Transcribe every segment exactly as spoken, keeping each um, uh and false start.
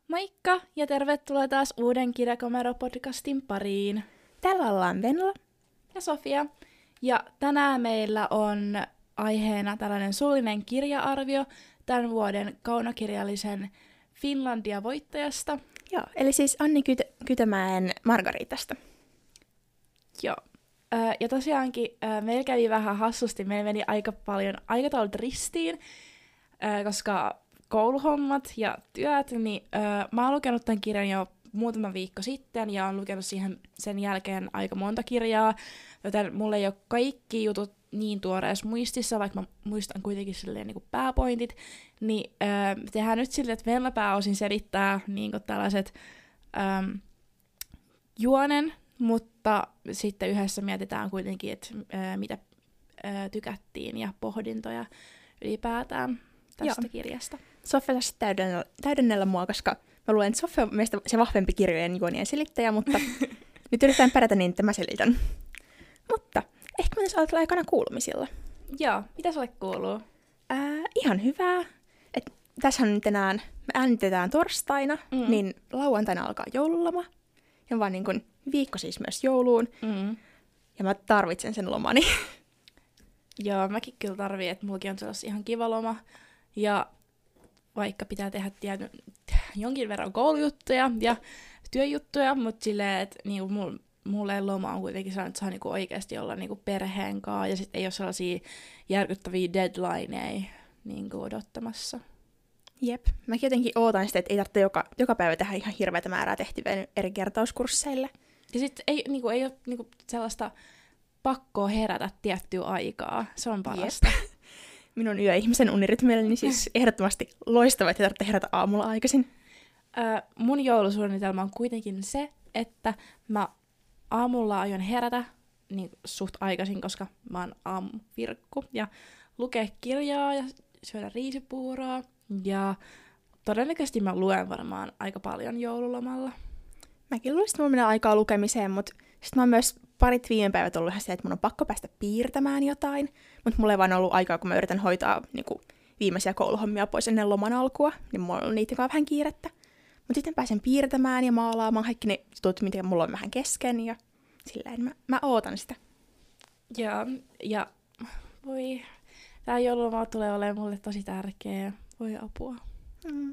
Moikka ja tervetuloa taas uuden Kirjakomero-podcastin pariin. Täällä ollaan Venla ja Sofia. Ja tänään meillä on aiheena tällainen suullinen kirja-arvio tämän vuoden kaunokirjallisen Finlandia-voittajasta. Joo, eli siis Anni Kyt- Kytömäen Margaritasta. Joo. Ja tosiaankin meillä kävi vähän hassusti, meillä meni aika paljon aikataulut ristiin, koska kouluhommat ja työt, niin mä oon lukenut tämän kirjan jo muutama viikko sitten ja oon lukenut siihen sen jälkeen aika monta kirjaa, joten mulla ei ole kaikki jutut niin tuoreessa muistissa, vaikka mä muistan kuitenkin silleen niin kuin pääpointit, niin äh, tehdään nyt silleen, että Venla pääosin selittää niin kuin tällaiset ähm, juonen, mutta sitten yhdessä mietitään kuitenkin, että äh, mitä äh, tykättiin ja pohdintoja ylipäätään tästä Joo. kirjasta. Sofia tässä täydennellä, täydennellä mua, koska mä luulen, että Sofia on mielestäni se vahvempi kirjojen juonien selittäjä, mutta nyt yritetään pärjätä niin, että mä selitän. Mutta ehkä mä tässä aloitella aikana kuulumisilla. Joo, mitä sulle kuuluu? Ää, ihan hyvää. Et tässähän nyt enää, me äänitetään torstaina, mm. niin lauantaina alkaa joululoma. Ja vaan niin kuin viikko siis myös jouluun. Mm. Ja mä tarvitsen sen lomani. Joo, mäkin kyllä tarvii, että mullakin on sellainen ihan kiva loma. Ja vaikka pitää tehdä tiedä, jonkin verran koulujuttuja ja työjuttuja, mutta silleen, että niinku mul, mulle loma on kuitenkin sellainen, että saa niinku oikeasti olla niinku perheen kanssa ja sitten ei ole sellaisia järkyttäviä deadlineja niinku odottamassa. Jep. Mäkin jotenkin ootan sitä, että ei tarvitse joka, joka päivä tehdä ihan hirveätä määrää tehtyä eri kertauskursseille. Ja sitten ei, niinku, ei ole niinku sellaista pakkoa herätä tiettyä aikaa. Se on parasta. Jep. Minun yöihmisen unirytmilleni siis ehdottomasti loistava, että ei tarvitse herätä aamulla aikaisin. Öö, mun joulusuunnitelma on kuitenkin se, että mä aamulla aion herätä niin suht aikaisin, koska mä oon aamuvirkku, ja lukea kirjaa ja syödä riisipuuroa. Ja todennäköisesti mä luen varmaan aika paljon joululomalla. Mäkin luulisin, että mulla menee aikaa lukemiseen, mutta sitten mä oon myös parit viime päivät ollut ihan se, että mun on pakko päästä piirtämään jotain. Mutta mulla ei vaan ollut aikaa, kun mä yritän hoitaa niin kuin, viimeisiä kouluhommia pois ennen loman alkua. Niin mulla on ollut niitä vähän kiirettä. Mutta sitten pääsen piirtämään ja maalaamaan kaikki ne jutut, mitä mulla on vähän kesken. Ja silleen mä, mä ootan sitä. Joo, ja voi, tää joululoma tulee olemaan mulle tosi tärkeä. Voi apua. Mm.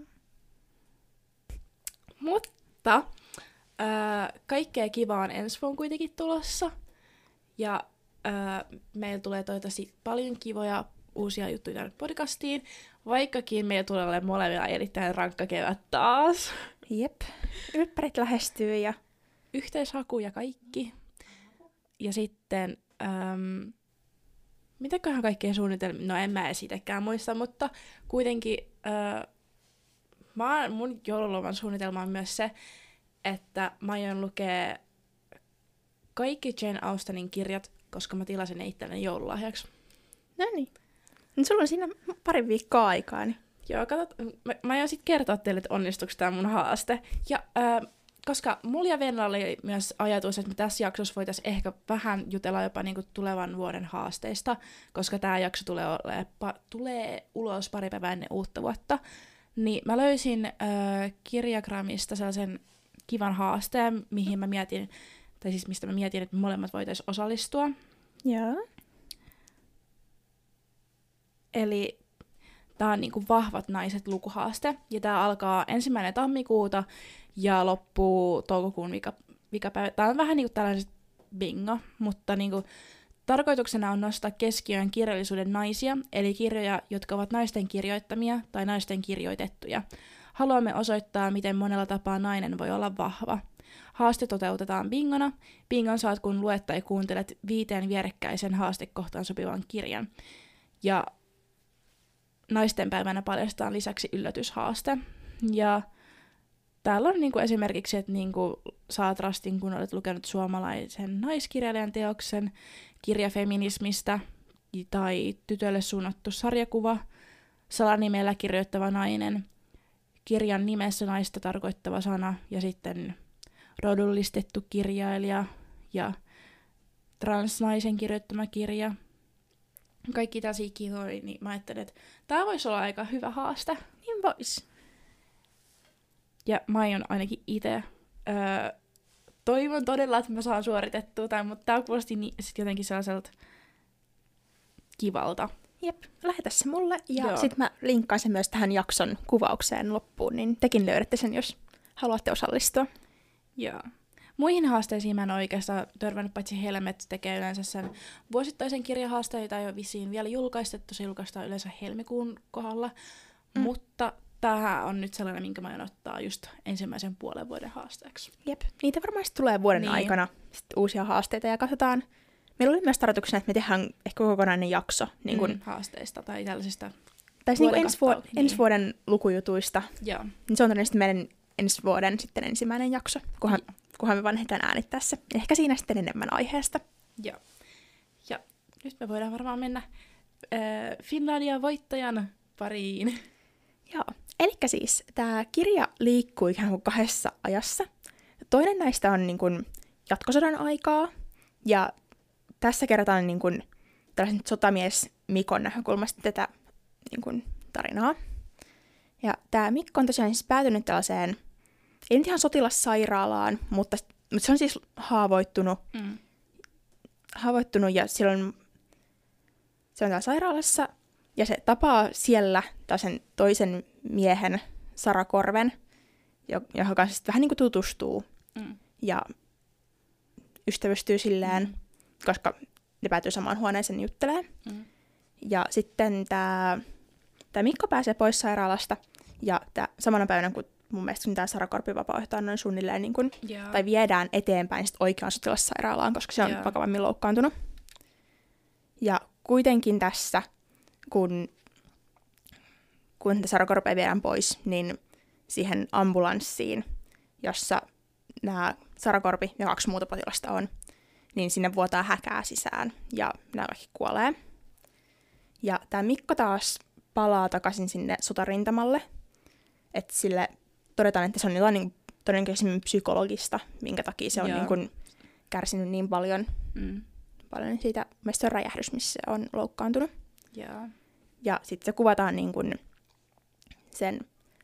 Mutta Öö, kaikkea kivaa on ensi vuonna kuitenkin tulossa. Ja öö, meillä tulee toivottavasti paljon kivoja uusia juttuja tänne podcastiin. Vaikkakin meillä tulee olemaan molemmilla erittäin rankka kevät taas. Jep. Ylppärit lähestyy ja yhteishaku ja kaikki. Ja sitten öö, mitäköhän kaikkea suunnitelmia? No en mä esitäkään muista, mutta kuitenkin öö, mä, mun joululoman suunnitelma on myös se, että mä aion lukea kaikki Jane Austenin kirjat, koska mä tilasin ne itselleni joululahjaksi. No niin. Nyt sulla on siinä pari viikkoa aikaa. Niin. Joo, katsot, mä, mä aion sit kertoa teille, että onnistuuko tää mun haaste. Ja äh, koska mulla ja Venla oli myös ajatus, että me tässä jaksossa voitaisiin ehkä vähän jutella jopa niinku tulevan vuoden haasteista, koska tää jakso tulee, ole, pa, tulee ulos pari päivää ennen uutta vuotta. Niin mä löysin äh, Kirjagramista sellaisen kivan haasteen, mihin mä mietin, tai siis mistä mä mietin, että me molemmat voitaisiin osallistua. Joo. Eli tää on niinku Vahvat naiset lukuhaaste, ja tää alkaa ensimmäinen tammikuuta ja loppuu toukokuun vika, vikapäivä. Tää on vähän niinku tällaiset bingo, mutta niinku tarkoituksena on nostaa keskiöön kirjallisuuden naisia, eli kirjoja, jotka ovat naisten kirjoittamia tai naisten kirjoitettuja. Haluamme osoittaa, miten monella tapaa nainen voi olla vahva. Haaste toteutetaan bingona. Bingon saat, kun luet tai kuuntelet viiteen vierekkäisen haastekohtaan sopivan kirjan. Ja naistenpäivänä paljastetaan lisäksi yllätyshaaste. Ja täällä on niinku esimerkiksi, että niinku saat rastin, kun olet lukenut suomalaisen naiskirjailijan teoksen, kirja feminismistä tai tytölle suunnattu sarjakuva, salanimellä kirjoittava nainen, kirjan nimessä naista tarkoittava sana ja sitten rodullistettu kirjailija ja transnaisen kirjoittama kirja. Kaikki tällaisia kivoja, niin mä ajattelin, että tää voisi olla aika hyvä haaste. Niin vois. Ja mä aion ainakin itse öö, toivon todella, että mä saan suoritettua tämän, mutta tää kuulosti ni- sit jotenkin sellaiselta kivalta. Jep, lähetä se mulle ja Joo. sit mä linkkaan sen myös tähän jakson kuvaukseen loppuun, niin tekin löydätte sen, jos haluatte osallistua. Joo. Muihin haasteisiin mä en oikeastaan törmännyt, paitsi Helmet tekee yleensä sen vuosittaisen kirjahaasteen, jota ei ole vissiin vielä julkaistettu. Se julkaistaan yleensä helmikuun kohdalla, mm. mutta tämähän on nyt sellainen, minkä mä aion ottaa just ensimmäisen puolen vuoden haasteeksi. Jep, niitä varmaan tulee vuoden niin. aikana sit uusia haasteita ja katsotaan. Meillä oli myös tarkoituksena, että me tehdään ehkä kokonainen jakso. Niin kun, mm, haasteista tai tällaisista tai siis niin ensi, vu- niin. ensi vuoden lukujutuista. Joo. Niin se on todennäköisesti meidän ensi vuoden sitten ensimmäinen jakso, kunhan, kunhan me vaan ehditään äänittää se. Ehkä siinä sitten enemmän aiheesta. Joo. Ja nyt me voidaan varmaan mennä äh, Finlandia voittajan pariin. Joo. Elikkä siis tämä kirja liikkuu ikään kuin kahdessa ajassa. Toinen näistä on niin kuin jatkosodan aikaa, ja tässä kerrotaan niin kuin tällaisen sotamies Mikon näkökulmasta tätä niin kuin tarinaa. Ja tämä Mikko on tosiaan siis päätynyt tällaiseen, ei nyt ihan sotilassairaalaan, mutta, mutta se on siis haavoittunut, Mm. haavoittunut ja silloin se on täällä sairaalassa, ja se tapaa siellä tällaisen toisen miehen, Sara Korven, johon kanssa sitten vähän niin kuin tutustuu Mm. ja ystävystyy silleen, Mm. koska ne päätyy samaan huoneeseen juttelemaan. Mm. Ja sitten tämä tää Mikko pääsee pois sairaalasta, ja tää, samana päivänä, kun mun mielestä tämä Sara Korpi vapautetaan noin suunnilleen, niin kun, Joo. tai viedään eteenpäin sit oikeaan sotilassairaalaan, koska se on Joo. vakavammin loukkaantunut. Ja kuitenkin tässä, kun, kun Sara Korpea viedään pois, niin siihen ambulanssiin, jossa nämä Sara Korpi ja kaksi muuta potilasta on, niin sinne vuotaa häkää sisään, ja nämä kaikki kuolee. Ja tämä Mikko taas palaa takaisin sinne sotarintamalle, että sille todetaan, että se on jotain niin todennäköisesti psykologista, minkä takia se on niin kuin kärsinyt niin paljon, Mm. paljon siitä, mielestäni se on räjähdys, missä se on loukkaantunut. Joo. Ja sitten se kuvataan niin kuin sen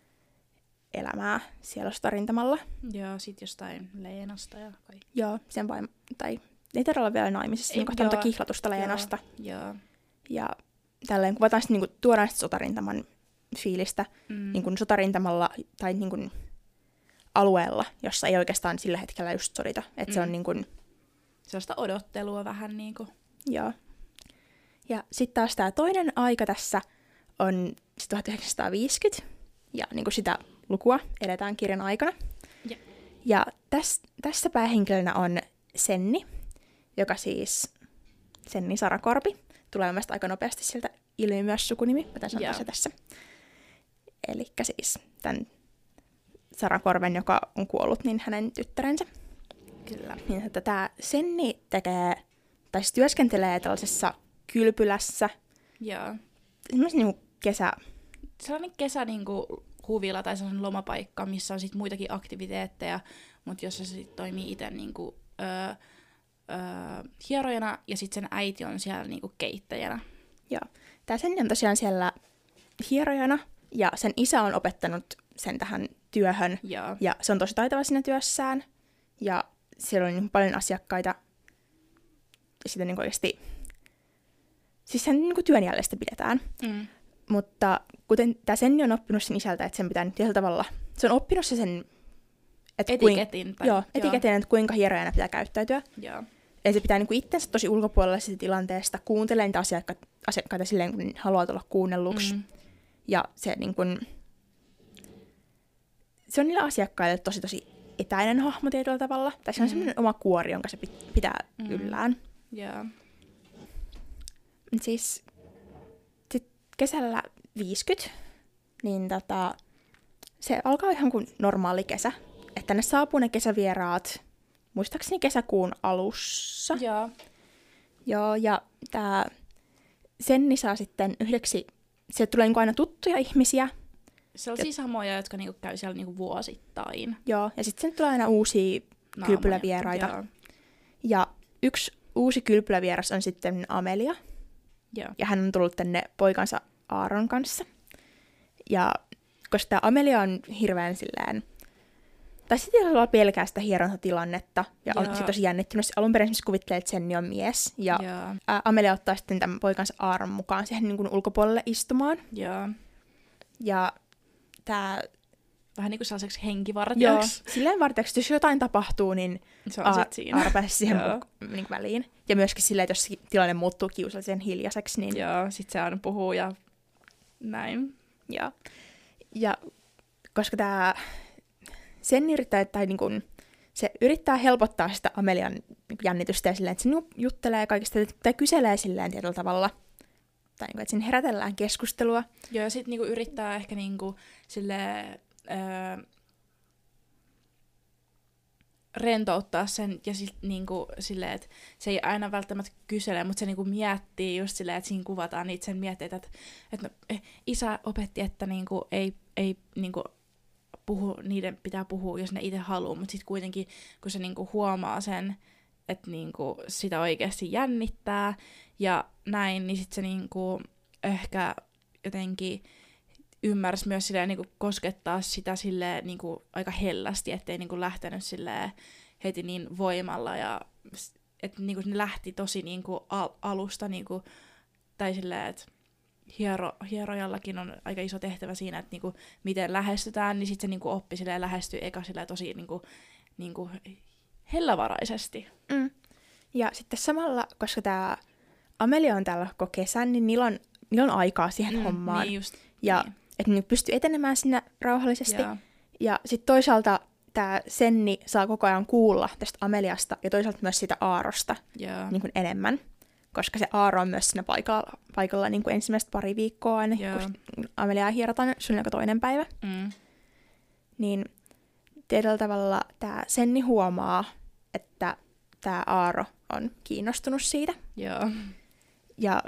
elämää siellä sotarintamalla. Joo, sit jostain Leenasta ja kaikki. Joo, sen vaimo, tai ei tarvitse olla vielä naimisissa, Ei, niin kohtaa joo. kihlatusta Leenasta. Joo. Ja tälleen kuvataan sitten, niin kuin, tuodaan sitten sotarintaman fiilistä Mm. niin kuin sotarintamalla tai niin kuin alueella, jossa ei oikeastaan sillä hetkellä just sodita. Että mm. se on niin kuin, sellaista odottelua vähän niinku. joo. Ja sitten taas tämä toinen aika tässä on tuhatyhdeksänsataaviisikymmentä, ja niin kuin sitä lukua edetään kirjan aikana. Ja, ja täs, tässä päähenkilönä on Senni, joka siis, Senni Sara Korpi, tulee mielestäni aika nopeasti sieltä ilmi myös sukunimi, mä sanoa Joo. se tässä. Elikkä siis tämän Sara Korven, joka on kuollut, niin hänen tyttärensä. kyllä. Niin, että tämä Senni tekee, tai siis työskentelee tällaisessa kylpylässä, Joo. semmoisessa niinku kesä... Sellainen kesä niinku huvila tai sellainen lomapaikka, missä on sit muitakin aktiviteetteja, mutta jossa se sit toimii itse niinku, öö, öö, hierojana ja sitten sen äiti on siellä niinku keittäjänä. Joo. Tämä Senni on tosiaan siellä hierojana, ja sen isä on opettanut sen tähän työhön, Joo. ja se on tosi taitava siinä työssään, ja siellä on niin paljon asiakkaita, ja sitä niin oikeasti, siis sen niin työn jälleen sitä pidetään. Mm. Mutta kuten tämä Senni on oppinut sen isältä, että sen pitää nyt tietyllä tavalla, se on oppinut se sen, että Etiketin. Kuin, Tai, joo, etiketin, että kuinka hierojana pitää käyttäytyä. Joo. Eli se pitää niin kuin itsensä tosi ulkopuolella siitä tilanteesta, kuuntelee niitä asiakkaita, asiakkaita silleen, kun haluaa tulla kuunnelluksi. Mm. Ja se, niin kuin, se on niille asiakkaille tosi tosi etäinen hahmo tietyllä tavalla. Tai se on Mm. semmoinen oma kuori, jonka se pit- pitää Mm. yllään. Joo. Mut siis sit kesällä viisikymmentä, niin tota, se alkaa ihan kuin normaali kesä. Että tänne saapuu ne kesävieraat, muistaakseni kesäkuun alussa. Joo. Joo, ja tää Senni saa sitten yhdeksi, se tulee niinku aina tuttuja ihmisiä. Sellaisia samoja, jotka niinku käy siellä niinku vuosittain. Joo, ja sitten sen tulee aina uusia Naamoja. kylpylävieraita. Joo. Ja yksi uusi kylpylävieras on sitten Amelia, Joo. ja hän on tullut tänne poikansa Aaron kanssa. Ja koska tämä Amelia on hirveän silleen tai sitten olla pelkää sitä hierontatilannetta, ja on Joo. sit tosi jännittynyt. Alun perin esimerkiksi kuvittelee, että Senni on mies, ja Joo. ää, Amelia ottaa sitten tämän poikansa Aaron mukaan siihen niin kuin ulkopuolelle istumaan. Joo. Ja tää... Vähän niin kuin sellaiseksi Joo, henkivartijaksi. silleen vartijaksi, jos jotain tapahtuu, niin Se on sit siinä. Aara pääsee siihen Joo. mu- niin kuin väliin. Ja myöskin silleen, että jos tilanne muuttuu kiusallisen hiljaiseksi, niin... Joo, sit se aina puhuu ja näin. Ja, ja koska tämä sen yrittää, tai niin kun, se yrittää helpottaa sitä Amelian niin jännitystä ja silleen, että se juttelee kaikista, tai kyselee silleen tietyllä tavalla, tai niin kun, että siinä herätellään keskustelua. Joo, ja sit niinku yrittää ehkä niinku silleen, öö, rentouttaa sen ja sit niinku silleen, että se ei aina välttämättä kysele, mutta se niinku miettii just silleen, että siinä kuvataan niitä sen mietteitä, että, että no, eh, isä opetti, että niinku ei, ei niinku puhu, niiden pitää puhua, jos ne itse haluaa, mutta sitten kuitenkin, kun se niinku huomaa sen, että niinku sitä oikeasti jännittää ja näin, niin sitten se niinku ehkä jotenkin ymmärsi myös silleen, niinku koskettaa sitä silleen, niinku aika hellästi, ettei niinku lähtenyt silleen heti niin voimalla ja että niinku ne lähti tosi niinku al- alusta niinku, tai silleen, että hiero, hierojallakin on aika iso tehtävä siinä, että niinku, miten lähestytään, niin sitten se niinku oppi silleen lähestyy eka silleen tosi niinku, niinku hellävaraisesti. Mm. Ja sitten samalla, koska tämä Amelia on täällä koko kesän, niin niillä on, niillä on aikaa siihen Mm, hommaan. niin just, ja niin. että ne pystyy etenemään sinne rauhallisesti. Joo. Ja sitten toisaalta tämä Senni saa koko ajan kuulla tästä Ameliasta ja toisaalta myös siitä Aarosta Joo. niin kuin enemmän. Koska se Aaro on myös siinä paikalla, paikalla niin kuin ensimmäistä pari viikkoa aina, Joo. kun Ameliaa hierotaan suunnilleen toinen päivä. Mm. Niin tietyllä tavalla tämä Senni huomaa, että tämä Aaro on kiinnostunut siitä. Joo. Ja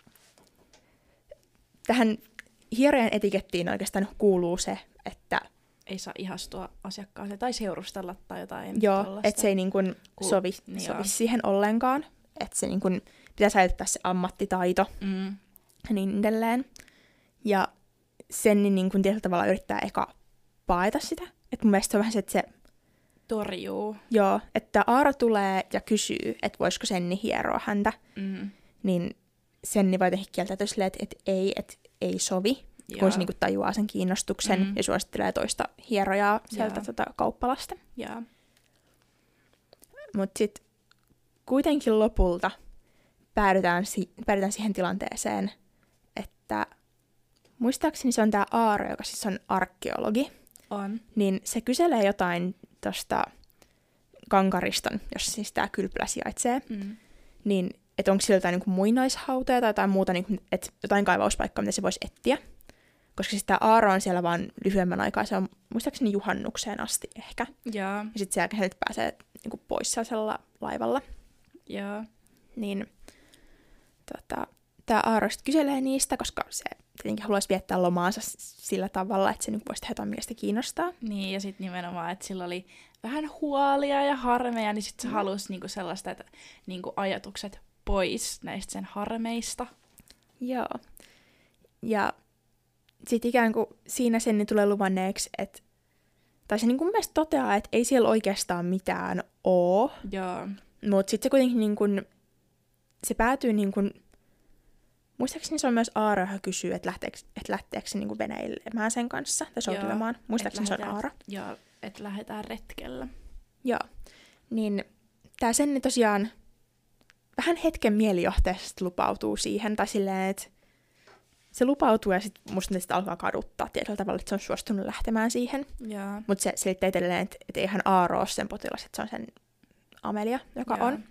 tähän hierojen etikettiin oikeastaan kuuluu se, että Ei saa ihastua asiakkaaseen tai seurustella tai jotain joo, tollaista. että se ei niin kuin Ku- sovi, niin sovi joo. siihen ollenkaan. Että se niin kuin pitää säilyttää se ammattitaito Mm. ja niin edelleen. Ja Senni niin kuin tietyllä tavalla yrittää eka paeta sitä. Että mun mielestä se on vähän se, että se, Torjuu. joo, että Aaro tulee ja kysyy, että voisiko Senni hieroa häntä. Mm. Niin Senni voi jotenkin kieltäytyä silleen, että, että ei, että ei sovi. Joo. Kun se niinku tajuaa sen kiinnostuksen Mm. ja suosittelee toista hierojaa sieltä Joo. tota, kauppalasta. Joo. Mutta sitten kuitenkin lopulta päädytään, si- päädytään siihen tilanteeseen, että muistaakseni se on tämä Aaro, joka siis on arkeologi, On. niin se kyselee jotain tuosta Kankariston, jos siis tämä kylpylä sijaitsee, Mm. niin että onko sillä jotain niinku muinaishautoja tai jotain muuta, niinku, että jotain kaivauspaikkaa, mitä se voisi etsiä. Koska siis tämä Aaro on siellä vaan lyhyemmän aikaa, se on muistaakseni juhannukseen asti ehkä. Joo. Ja sitten sen jälkeen se pääsee niinku pois sellaisella laivalla. Joo. Niin tota, tämä Aaro sitten kyselee niistä, koska se tietenkin haluaisi viettää lomaansa sillä tavalla, että se niinku voisi tehdä jotain, mikä sitä kiinnostaa. Niin, ja sitten nimenomaan, että sillä oli vähän huolia ja harmeja, niin sitten se Mm. halusi niinku sellaista, että niinku ajatukset pois näistä sen harmeista. Joo. Ja sitten ikään kuin siinä Senni tulee luvanneeksi, että tai se niin kuin mielestäni toteaa, että ei siellä oikeastaan mitään oo, Joo. mutta sitten se kuitenkin niin kuin, se päätyy niin kuin, muistaakseni se on myös Aaro, joka kysyy, että lähteekö, että lähteekö se niin kuin veneilemään sen kanssa tai soutelemaan. Muistaakseni se on lähdetään- Aaro. Joo, että lähdetään retkellä. Joo. Niin tämä Senni tosiaan vähän hetken mielijohteisesti lupautuu siihen, tai silleen, että se lupautuu ja sitten musta sitä alkaa kaduttaa tietyllä tavalla, että se on suostunut lähtemään siihen. Joo. Mutta se selittää edelleen, että, että eihän Aaro ole sen potilas, että se on sen Amelia, joka Joo. on.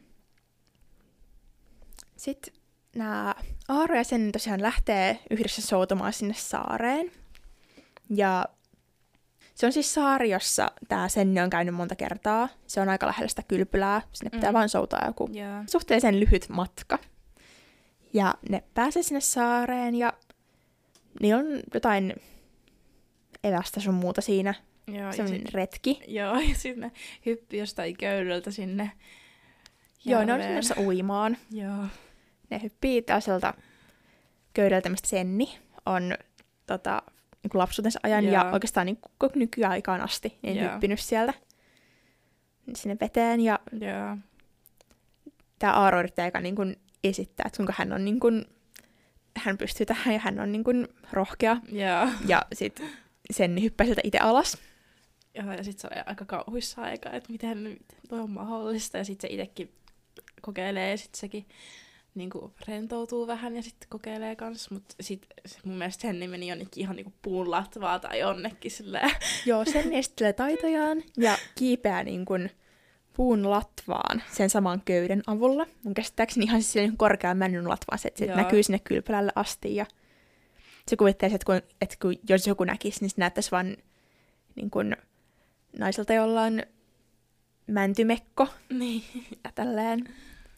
Sitten nämä Aaro ja Senni tosiaan lähtee yhdessä soutumaan sinne saareen. Ja se on siis saari, jossa tämä Senni on käynyt monta kertaa. Se on aika lähellä sitä kylpylää. Sinne pitää Mm. vaan soutaa joku Joo. suhteellisen lyhyt matka. Ja ne pääsee sinne saareen ja niillä on jotain evästä sun muuta siinä. Joo, Se ja on sit, retki. joo, ja sitten ne hyppi jostain köydöltä sinne Joo, ne on järveen. menossa uimaan. Joo. Ne hyppii tällaiselta köydältä, mistä Senni on tota, niin kuin lapsuutensa ajan Joo. ja oikeastaan niin koko nykyaikaan asti niin Joo. hyppinyt sieltä sinne veteen. Ja Joo. tämä Aaro yrittää eka niin kuin esittää, että kuinka hän on niin kuin, hän pystyy tähän ja hän on niin kuin rohkea. Joo. Ja sitten Senni hyppää sieltä itse alas. Ja, ja sitten se oli aika kauhuissa aika, että miten, miten toi on mahdollista. Ja sitten se itsekin kokeilee ja sitten sekin niin kuin rentoutuu vähän ja sitten kokeilee kanssa. Mutta sitten mun mielestä Senni meni jonnekin ihan niin kuin puun latvaa tai jonnekin silleen. Joo, Senni esittelee taitojaan ja kiipeää niin kuin puun latvaan sen saman köyden avulla. Mun käsittääkseni ihan siis niin korkean männyn latvaan, se, että se Joo. näkyy sinne kylpylälle asti. Ja se kuvittelee, että, kun, että kun, jos joku näkisi, niin se näyttäisi vaan niin kuin naiselta, jolla on mäntymekko Niin. ja tälleen.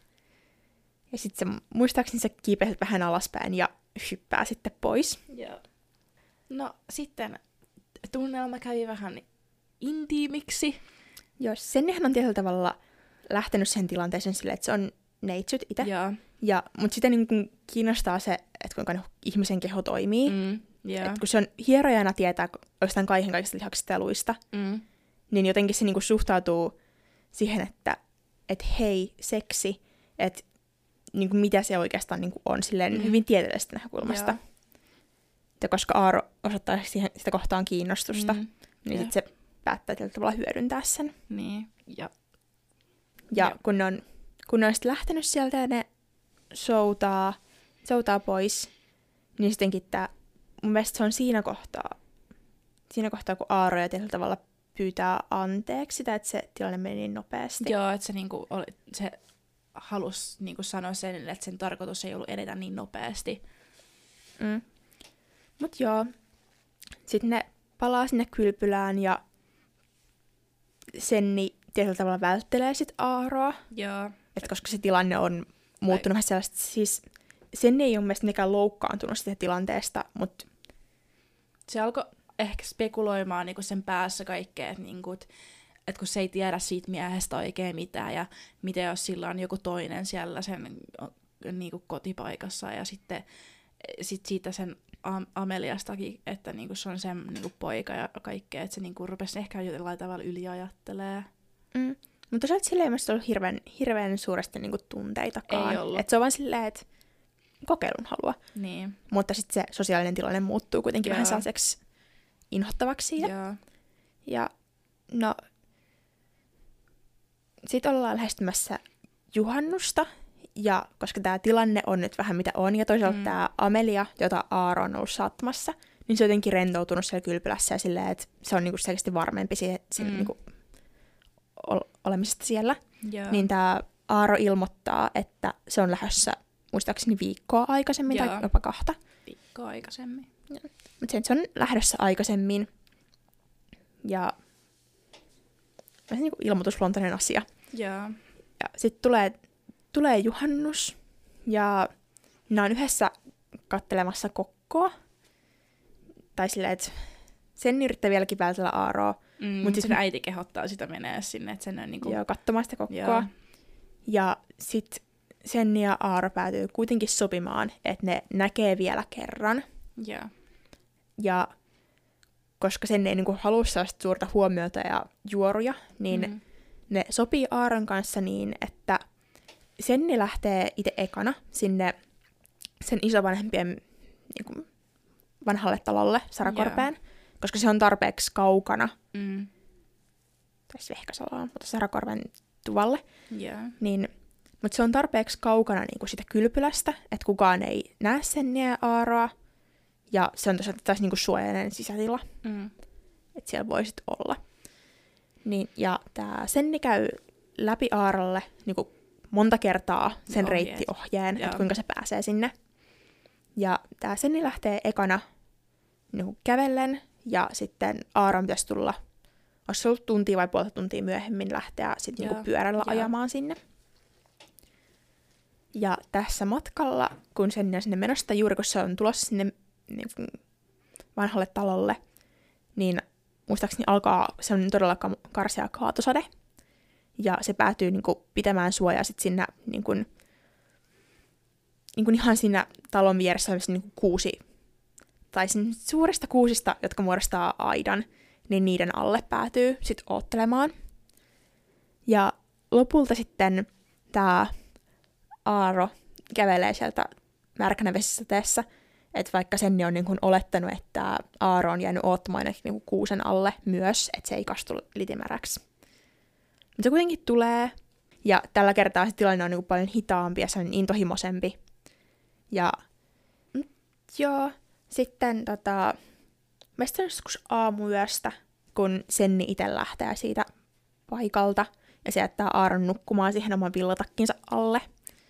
Ja sitten se muistaakseni se kiipeää vähän alaspäin ja hyppää sitten pois. Joo. No sitten tunnelma kävi vähän intiimiksi. Joo, Sennihän on tietyllä tavalla lähtenyt sen tilanteeseen silleen, että se on neitsyt itse. Joo. Ja, mutta sitten niin kuin kiinnostaa se, että kuinka ihmisen keho toimii. Mm. Joo. Et kun se on hierojana tietää oikeastaan kaiken kaikista lihaksista ja luista, Mm. niin jotenkin se niin kuin suhtautuu siihen, että et hei, seksi, että niin kuin mitä se oikeastaan niin kuin on silleen Mm. hyvin tieteellisestä näkökulmasta. Joo. Ja koska Aaro osoittaa siihen, sitä kohtaan kiinnostusta, Mm. niin Joo. sitten se päättää tällä tavalla hyödyntää sen. Niin. Ja. Ja Joo. kun ne on, kun ne on sitten lähtenyt sieltä ja ne soutaa, soutaa pois, niin sittenkin tää, mun mielestä se on siinä kohtaa, siinä kohtaa kun Aaro ja tietyllä tavalla pyytää anteeksi sitä, että se tilanne meni niin nopeasti. Joo, että se, niinku oli, se halusi niinku sanoa sen, että sen tarkoitus ei ollut edetä niin nopeasti. Mm. Mut joo, sitten ne palaa sinne kylpylään ja Senni tietyllä tavalla välttelee sit Aaroa, Joo. et koska se tilanne on muuttunut vähän sellaista, siis Senni ei ole mielestäni mikään loukkaantunut siitä tilanteesta, mutta Se alkoi ehkä spekuloimaan niinku sen päässä kaikkea, että niinku, et, et kun se ei tiedä siitä miehestä oikein mitään, ja miten jos sillä on joku toinen siellä sen niinku kotipaikassa, ja sitten sit siitä sen Am- Ameliastakin, että niinku se on sen niinku poika ja kaikkea, että se niinku rupesi ehkä jollain tavalla yliajattelee. Mm. Mutta toisaalta sillä ei mielestäni ollut hirveän, hirveän suuresti niinku tunteitakaan. Ei ollut. Et se on vaan silleen, että kokeilun halua. Niin. Mutta sitten se sosiaalinen tilanne muuttuu kuitenkin Joo. vähän sellaiseksi inhottavaksi siitä. Joo. Ja no, sitten ollaan lähestymässä juhannusta. Ja koska tämä tilanne on nyt vähän mitä on, ja toisaalta Mm. tämä Amelia, jota Aaro on ollut saattamassa, niin se on jotenkin rentoutunut siellä kylpylässä ja silleen, että se on niinku selkeästi varmempi siihen, siihen Mm. niinku ol- olemisesta siellä. Joo. Niin tämä Aaro ilmoittaa, että se on lähdössä muistaakseni viikkoa aikaisemmin Joo. tai jopa kahta. Viikkoa aikaisemmin. Mutta se on lähdössä aikaisemmin. Ja vähän niin kuin ilmoitusluontoinen asia. Joo. Ja sitten tulee, tulee juhannus ja ne on yhdessä kattelemassa kokkoa. Tai silleen, että sen yrittää vieläkin vältellä Aaroa. Mm, Mut Mutta sit- sitten äiti kehottaa sitä menee sinne, että sen on niinku... Joo, katsomaan sitä kokkoa. Joo. Ja sitten Senni ja Aaro päätyy kuitenkin sopimaan, että ne näkee vielä kerran. Joo. Ja koska sen ei niinku halua sellaista suurta huomiota ja juoruja, niin Mm. ne sopii Aaron kanssa niin, että Senni lähtee itse ekana sinne sen isovanhempien niinku, vanhalle talolle Sarakorpeen, koska se on tarpeeksi kaukana, Mm. tai Vehkasaloon, mutta Sarakorven tuvalle, Joo. niin, mutta se on tarpeeksi kaukana niinku sitä kylpylästä, että kukaan ei näe Senniä ja Aaroa, ja se on tosiaan taas niinku suojainen sisätila, Mm. että siellä voisit olla. Niin, ja tämä Senni käy läpi Aarolle niinku monta kertaa sen Ohjeet. reittiohjeen, Joo. että kuinka se pääsee sinne. Ja tämä Senni lähtee ekana niinku kävellen, ja sitten Aaron pitäisi tulla, olisi se ollut tuntia vai puolta tuntia myöhemmin lähteä sitten Joo. niinku pyörällä Joo. ajamaan sinne. Ja tässä matkalla, kun Senni on sinne menossa, juuri kun se on tulossa sinne niinku vanhalle talolle, niin muistaakseni alkaa semmoinen todella kam- karsea kaatosade. Ja se päätyy niinku pitämään suojaa sit sinne niinku, niinku ihan siinä talon vieressä on niinku kuusi tai sin suurista kuusista, jotka muodostaa aidan, niin niiden alle päätyy sit oottelemaan. Ja lopulta sitten tämä Aaro kävelee sieltä märkänä vesisateessa, että vaikka Senni on niin kuin olettanut, että Aaro on jäänyt oottamaan niin kuin kuusen alle myös, että se ei kastu litimäräksi. Mutta se kuitenkin tulee, ja tällä kertaa se tilanne on niin kuin paljon hitaampi ja se on intohimoisempi. Ja joo, sitten tota, meistä on joskus aamuyöstä, kun Senni itse lähtee siitä paikalta, ja se jättää Aaron nukkumaan siihen oman villatakkinsa alle.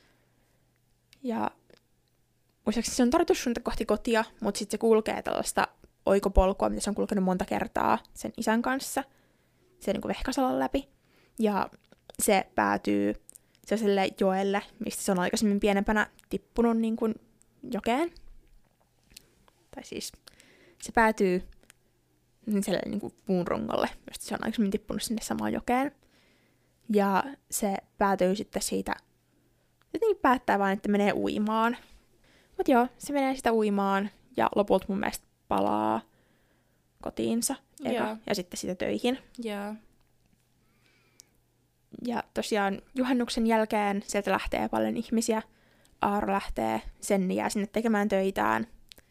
Ja muistaakseni se on tarkoitus suunnata kohti kotia, mutta sitten se kulkee tällaista oikopolkua, mitä se on kulkenut monta kertaa sen isän kanssa, sen niin kuin Vehkasalan läpi. Ja se päätyy sellaiselle joelle, mistä se on aikaisemmin pienempänä tippunut niin kuin jokeen. Tai siis se päätyy sellaiselle niin kuin puun rungolle, josta se on aikaisemmin tippunut sinne samaan jokeen. Ja se päätyy sitten siitä, jotenkin päättää vaan, että menee uimaan. Mut joo, se menee sitä uimaan ja lopulta mun mielestä palaa kotiinsa eka, ja sitten sitä töihin. Yeah. Ja tosiaan juhannuksen jälkeen sieltä lähtee paljon ihmisiä. Aaro lähtee, Senni jää sinne tekemään töitään.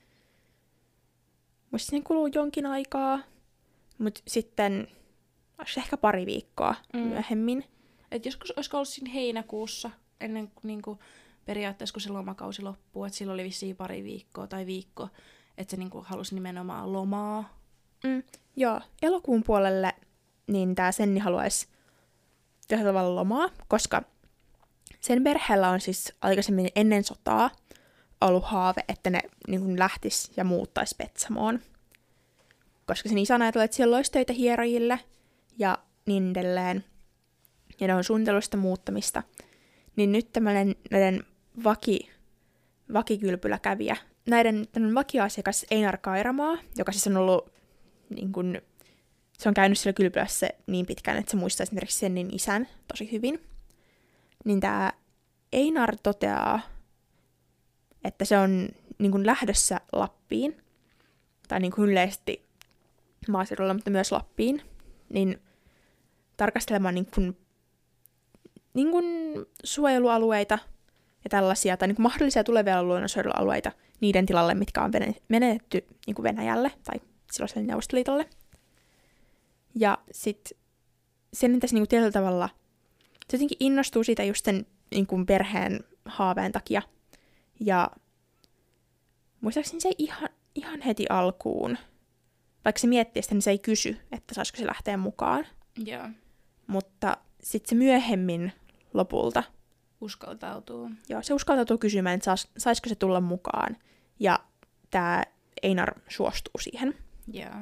Musta sinne kuluu jonkin aikaa, mutta sitten ehkä pari viikkoa mm. myöhemmin. Et joskus olisiko ollut siinä heinäkuussa, ennen kuin niinku, periaatteessa kun se lomakausi loppuu, että sillä oli vissiin pari viikkoa tai viikko, että se niinku halusi nimenomaan lomaa. Mm, joo, elokuun puolelle niin tää Senni haluaisi tehdä tavalla lomaa, koska sen perheellä on siis aikaisemmin ennen sotaa ollut haave, että ne niin kuin lähtis ja muuttais Petsamoon. Koska sen isä ajattelee, että siellä olisi töitä hierojille ja niin edelleen. Ja ne on suunnitellut sitä muuttamista. Niin nyt tämmöinen näiden vaki, vakikylpyläkävijä, näiden vakiasiakas Einar Kairamaa, joka siis on ollut, niin kuin, se on käynyt siellä kylpylässä niin pitkään, että se muistaa esimerkiksi Sennin isän tosi hyvin. Niin tämä Einar toteaa, että se on niin kuin lähdössä Lappiin, tai niin kuin yleisesti maaseudulla, mutta myös Lappiin, niin tarkastelemaan niin kuin, niin kuin suojelualueita ja tällaisia, tai niin kuin mahdollisia tulevia luonnonsuojelualueita niiden tilalle, mitkä on menetetty niin kuin Venäjälle tai silloiselle Neuvostoliitolle. Ja sitten sen tässä niin kuin tietyllä tavalla, se jotenkin innostuu siitä just sen niin kuin perheen haaveen takia. Ja muistaakseni se ei ihan, ihan heti alkuun, vaikka se miettii sitä, niin se ei kysy, että saisiko se lähteä mukaan. Yeah. Mutta sitten se myöhemmin lopulta uskaltautuu. Joo, se uskaltautuu kysymään, että sais, saisiko se tulla mukaan. Ja tämä Einar suostuu siihen. Yeah.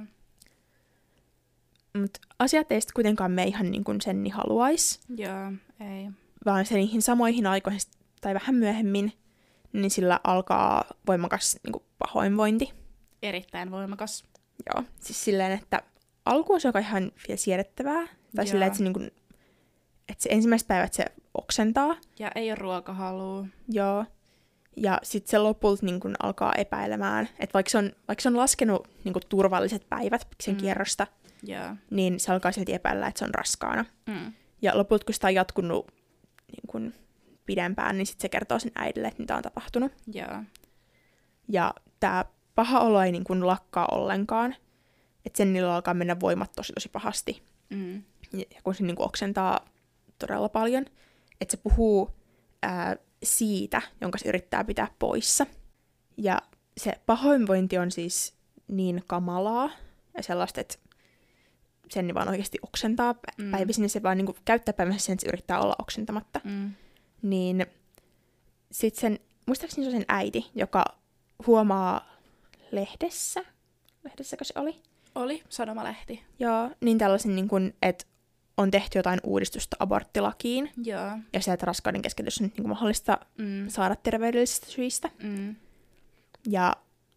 Mutta asiat ei sitten kuitenkaan mene ihan niin kuin Senni haluaisi. Joo, ei. Vaan se niihin samoihin aikoihin, tai vähän myöhemmin, niin sillä alkaa voimakas niin kuin pahoinvointi. Erittäin voimakas. Joo, siis silleen, että alkuun se on ihan vielä siedettävää. Tai Joo. silleen, että se, niin kuin, että se ensimmäiset päivät se oksentaa. Ja ei ole ruokahalua. Joo. Ja sitten se lopulta niin kuin alkaa epäilemään, että vaikka se on, vaikka se on laskenut niin kuin turvalliset päivät sen mm. kierrosta, yeah. niin se alkaa silti epäillä, että se on raskaana. Mm. Ja lopulta, kun sitä on jatkunut niin kuin pidempään, niin sitten se kertoo sen äidille, että mitä on tapahtunut. Yeah. Ja tämä paha olo ei niin kuin lakkaa ollenkaan. Että sen niillä alkaa mennä voimat tosi tosi pahasti. Mm. Ja kun se niin kuin oksentaa todella paljon. Että se puhuu ää, siitä, jonka se yrittää pitää poissa. Ja se pahoinvointi on siis niin kamalaa ja sellaista, että sen vaan oikeasti oksentaa mm. päivisin, ja se vaan niin kuin käyttää päivässä sen, että se yrittää olla oksentamatta. Mm. Niin sitten sen, muistaakseni se on sen äiti, joka huomaa lehdessä, lehdessäkö se oli? Oli, sanomalehti. Joo, niin tällaisen, niin kuin, että on tehty jotain uudistusta aborttilakiin. Joo. Ja se, että raskauden keskeytys on niin kuin mahdollista mm. saada terveydellisistä syistä. Mm. Ja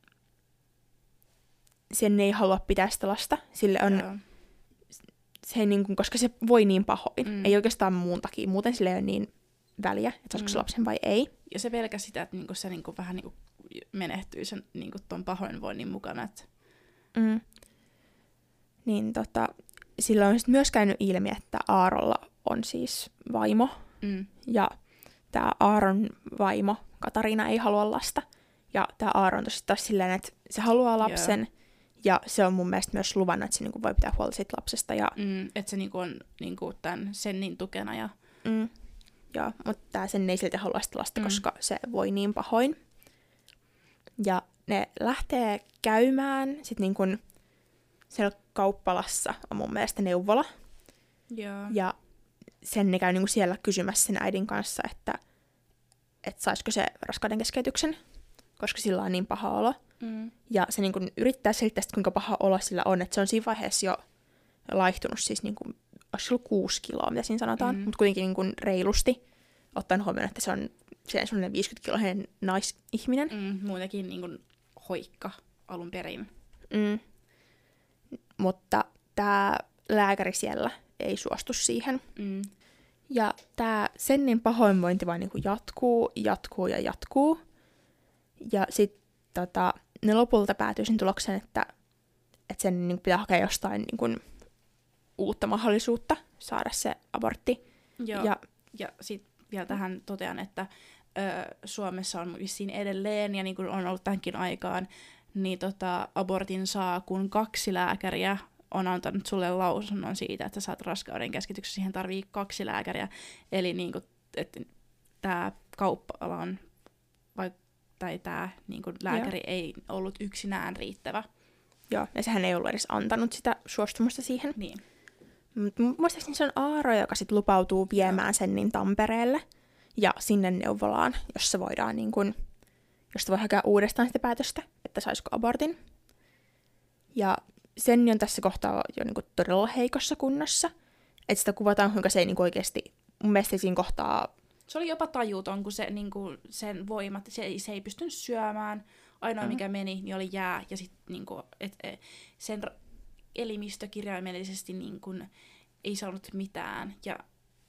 sen ei halua pitää sitä lasta. Sille on, Joo. se ei niin kuin, koska se voi niin pahoin. Mm. Ei oikeastaan muun takia. Muuten sille ei ole niin väliä, että saisiko mm. se lapsen vai ei. Ja se pelkäsi sitä, että niinku se niinku vähän niinku menehtyi sen niinku ton pahoinvoinnin mukana. Et... Mm. Niin tota, sillä on sit myös käynyt ilmi, että Aarolla on siis vaimo. Mm. Ja tää Aaron vaimo, Katariina, ei halua lasta. Ja tää Aaron tosi taas silleen, että se haluaa lapsen. Yeah. Ja se on mun mielestä myös luvannut, että se niinku voi pitää huolta siitä lapsesta. Ja... Mm, että se niinku on niinku tämän Sennin tukena. Ja... Mm. Joo, mutta tää Senni ei silti halua sitä lasta, mm. koska se voi niin pahoin. Ja ne lähtee käymään sit niinku siellä kauppalassa on mun mielestä neuvola. Yeah. Ja Senni käy niinku siellä kysymässä sen äidin kanssa, että et saisiko se raskauden keskeytyksen, koska sillä on niin paha olo. Mm. Ja se niinku yrittää selittää sitä, kuinka paha olo sillä on, että se on siinä vaiheessa jo laihtunut, siis niinku, olisi ollut kuusi kiloa, mitä siinä sanotaan, mm. mutta kuitenkin niinku reilusti, ottaen huomioon, että se on sellainen viisikymmentä-kiloinen naisihminen. Mm, muutenkin niinku hoikka alun perin. Mm. Mutta tämä lääkäri siellä ei suostu siihen. Mm. Ja tämä Sennin pahoinvointi vaan niinku jatkuu, jatkuu ja jatkuu. Ja sitten tota, ne lopulta päätyy sen tulokseen, että, että sen niinku pitää hakea jostain niinku uutta mahdollisuutta saada se abortti. Joo. Ja, ja sitten vielä tähän totean, että ö, Suomessa on vissiin edelleen, ja niin kuin on ollut tämänkin aikaan, niin tota, abortin saa, kun kaksi lääkäriä on antanut sulle lausunnon siitä, että sä saat raskauden keskityksen. Siihen tarvii kaksi lääkäriä. Eli niin kuin, että tämä kauppa-alan vai, tai tämä niin kuin lääkäri Joo. ei ollut yksinään riittävä. Joo, ja sehän ei ollut edes antanut sitä suostumusta siihen. Niin. Mutta muistaakseni se on Aaro, joka sitten lupautuu viemään Sennin Tampereelle ja sinne neuvolaan, jossa voidaan niin kun, josta voi hakea uudestaan sitä päätöstä, että saisiko abortin. Ja Senni on tässä kohtaa jo niin kun todella heikossa kunnossa. Että sitä kuvataan, kuinka se ei niin kun oikeasti, mun mielestä siinä kohtaa... Se oli jopa tajuton, kun se, niin kun sen voimat, se ei, se ei pystynyt syömään. Ainoa, mm-hmm. mikä meni, niin oli jää. Ja sitten niin kun, et, et, sen elimistö kirjaimellisesti niin kun, ei saanut mitään. Ja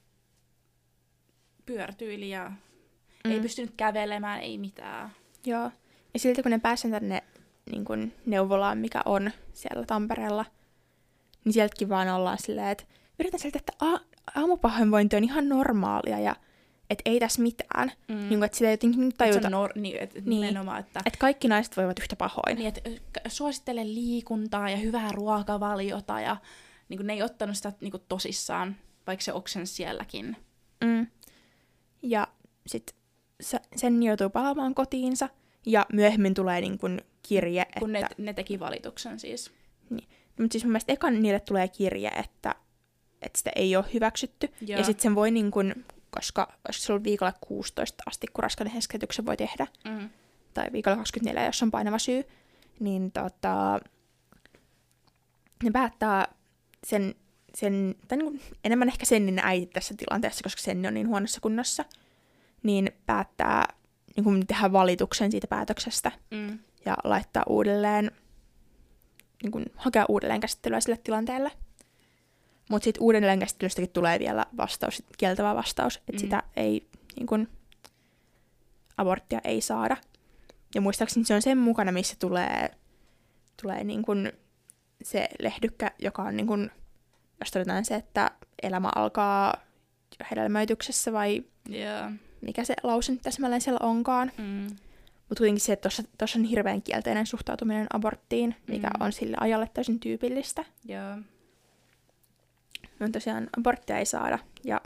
pyörtyili ja mm. ei pystynyt kävelemään, ei mitään. Joo. Ja silti kun ne pääsivät tänne niin kun neuvolaan, mikä on siellä Tampereella, niin sieltäkin vaan ollaan silleen, että yritän sieltä, että a- aamupahoinvointi on ihan normaalia ja että ei tässä mitään. Mm. Niin kuin, että sitä jotenkin tajuta. Et nor- niin, et, niin. Nimenomaan, että... Että kaikki naiset voivat yhtä pahoin. Niin, että suosittele liikuntaa ja hyvää ruokavaliota ja niin kuin ne ei ottanut sitä niin kuin tosissaan, vaikka se oksensi sielläkin. Mm. Ja sitten sen joutuu palaamaan kotiinsa ja myöhemmin tulee niin kuin kirje, kun että... ne, ne teki valituksen siis. Niin. Mutta siis mun mielestä ekan niille tulee kirje, että, että sitä ei ole hyväksytty. Joo. Ja sitten sen voi niin kuin... koska olisiko se ollut viikolla kuusitoista asti, kun raskauden keskeytyksen voi tehdä, mm. tai viikolla kaksikymmentäneljä, jos on painava syy, niin tota, ne päättää sen, sen tai niin kuin, enemmän ehkä Sennin äiti tässä tilanteessa, koska Senni on niin huonossa kunnossa, niin päättää niin kuin tehdä valituksen siitä päätöksestä mm. ja laittaa uudelleen, niin kuin, hakea uudelleen käsittelyä sille tilanteelle. Mutta sitten uudelleenkäsittelystäkin tulee vielä vastaus, kieltävä vastaus, että mm. sitä ei, niin kun, aborttia ei saada. Ja muistaakseni se on sen mukana, missä tulee, tulee niin kun se lehdykkä, joka on, niin kun, jos todetaan se, että elämä alkaa jo hedelmöityksessä vai yeah. mikä se lause nyt täsmälleen siellä onkaan. Mm. Mutta kuitenkin se, että tuossa on hirveän kielteinen suhtautuminen aborttiin, mikä mm. on sille ajalle täysin tyypillistä. Yeah. No tosiaan aborttia ei saada, ja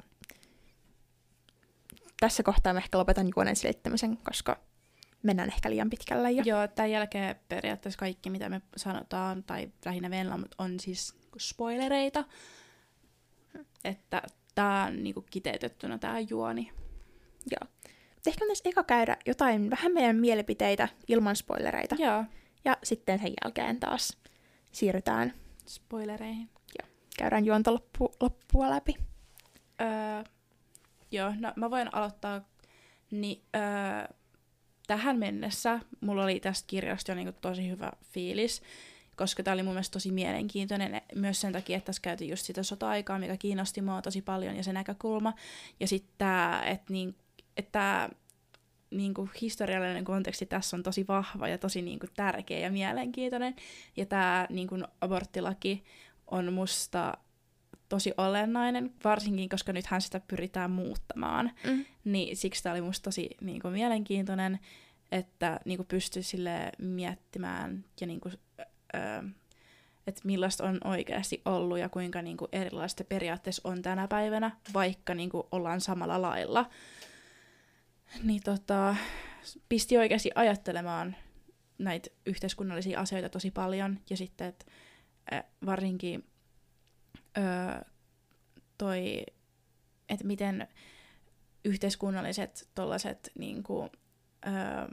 tässä kohtaa mä ehkä lopetan juonen selittämisen, koska mennään ehkä liian pitkälle jo. Joo, tämän jälkeen periaatteessa kaikki, mitä me sanotaan, tai lähinnä Venla, on siis spoilereita, että tää on niinku kiteytettynä tää juoni. Joo. Ehkä myös eka käydä jotain vähän meidän mielipiteitä ilman spoilereita. Joo. Ja sitten sen jälkeen taas siirrytään spoilereihin. Käydään juonta loppu, loppua läpi. Öö, joo, no mä voin aloittaa. Niin, öö, tähän mennessä mulla oli tästä kirjasta jo niinku tosi hyvä fiilis, koska tää oli mun mielestä tosi mielenkiintoinen myös sen takia, että tässä käytiin just sitä sota-aikaa, mikä kiinnosti mua tosi paljon ja se näkökulma. Ja sitten tää, että niin, et niinku, historiallinen konteksti tässä on tosi vahva ja tosi niinku, tärkeä ja mielenkiintoinen. Ja tämä niinku, aborttilaki on musta tosi olennainen, varsinkin koska nythän sitä pyritään muuttamaan. Mm. Niin siksi tämä oli musta tosi niinku, mielenkiintoinen, että niinku, pystyy sille miettimään ja niinku, öö, että millaista on oikeasti ollut ja kuinka niinku, erilaista periaatteessa on tänä päivänä, vaikka niinku, ollaan samalla lailla. Niin tota, pisti oikeasti ajattelemaan näitä yhteiskunnallisia asioita tosi paljon. Ja sitten, että äh, varsinkin äh, toi, että miten yhteiskunnalliset tollaset niinku, äh,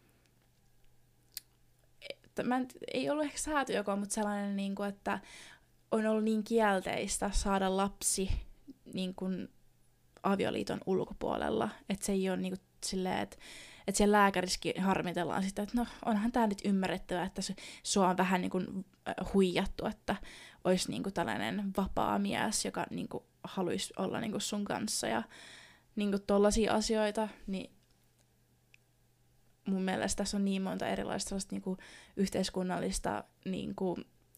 mä en, ei ollut ehkä säätyjako, mutta sellainen, niinku, että on ollut niin kielteistä saada lapsi niinku, avioliiton ulkopuolella, että se ei ole niinku silleen, että et siellä lääkärissäkin harmitellaan sitä, että no onhan tää nyt ymmärrettävää, että se, sua on vähän niinku huijattu, että olisi niinku tällainen vapaa mies, joka niinku haluaisi olla niinku sun kanssa ja niinku tollaisia asioita, niin mun mielestä tässä on niin monta erilaista niinku yhteiskunnallista niinku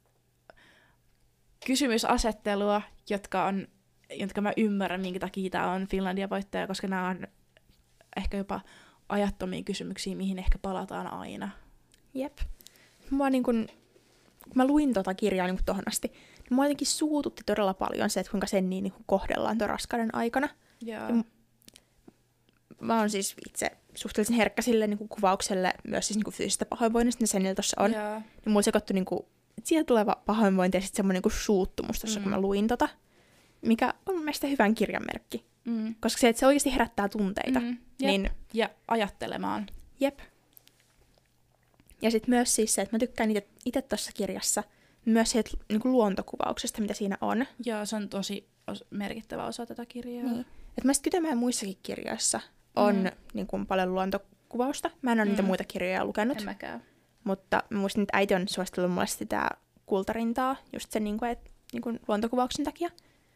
kysymysasettelua, jotka on jotka mä ymmärrän, minkä takia tää on Finlandia voittaja, koska nämä on ehkä jopa ajattomia kysymyksiä, mihin ehkä palataan aina. Jep. Mua niin kun, kun mä luin tota kirjaa niin tohon asti, niin mua jotenkin suututti todella paljon se, että kuinka sen niin, niin kohdellaan tuon raskauden aikana. Yeah. Ja mä oon siis itse suhteellisen herkkä sille niin kuvaukselle myös siis niin fyysisestä pahoinvoinnista, niin sen tuossa on. Yeah. Niin mulla sekoittui, niin kuin, että siitä tuleva pahoinvointi ja sitten semmoinen niin suuttumus tuossa, mm. kun mä luin tota. Mikä on mun mielestä hyvän kirjanmerkki. Mm. Koska se, että se oikeasti herättää tunteita. Mm. Niin, ja ajattelemaan. Jep. Ja sitten myös siis se, että mä tykkään itse tuossa kirjassa myös siitä niinku luontokuvauksesta, mitä siinä on. Joo, se on tosi os- merkittävä osa tätä kirjaa. Niin. Että mä sitten Kytömäen muissakin kirjoissa on mm. niinku paljon luontokuvausta. Mä en ole mm. niitä muita kirjoja lukenut. En mäkään. Mutta mä muistin, että äiti on suositellut mulle sitä kultarintaa just sen niinku, et, niinku luontokuvauksen takia.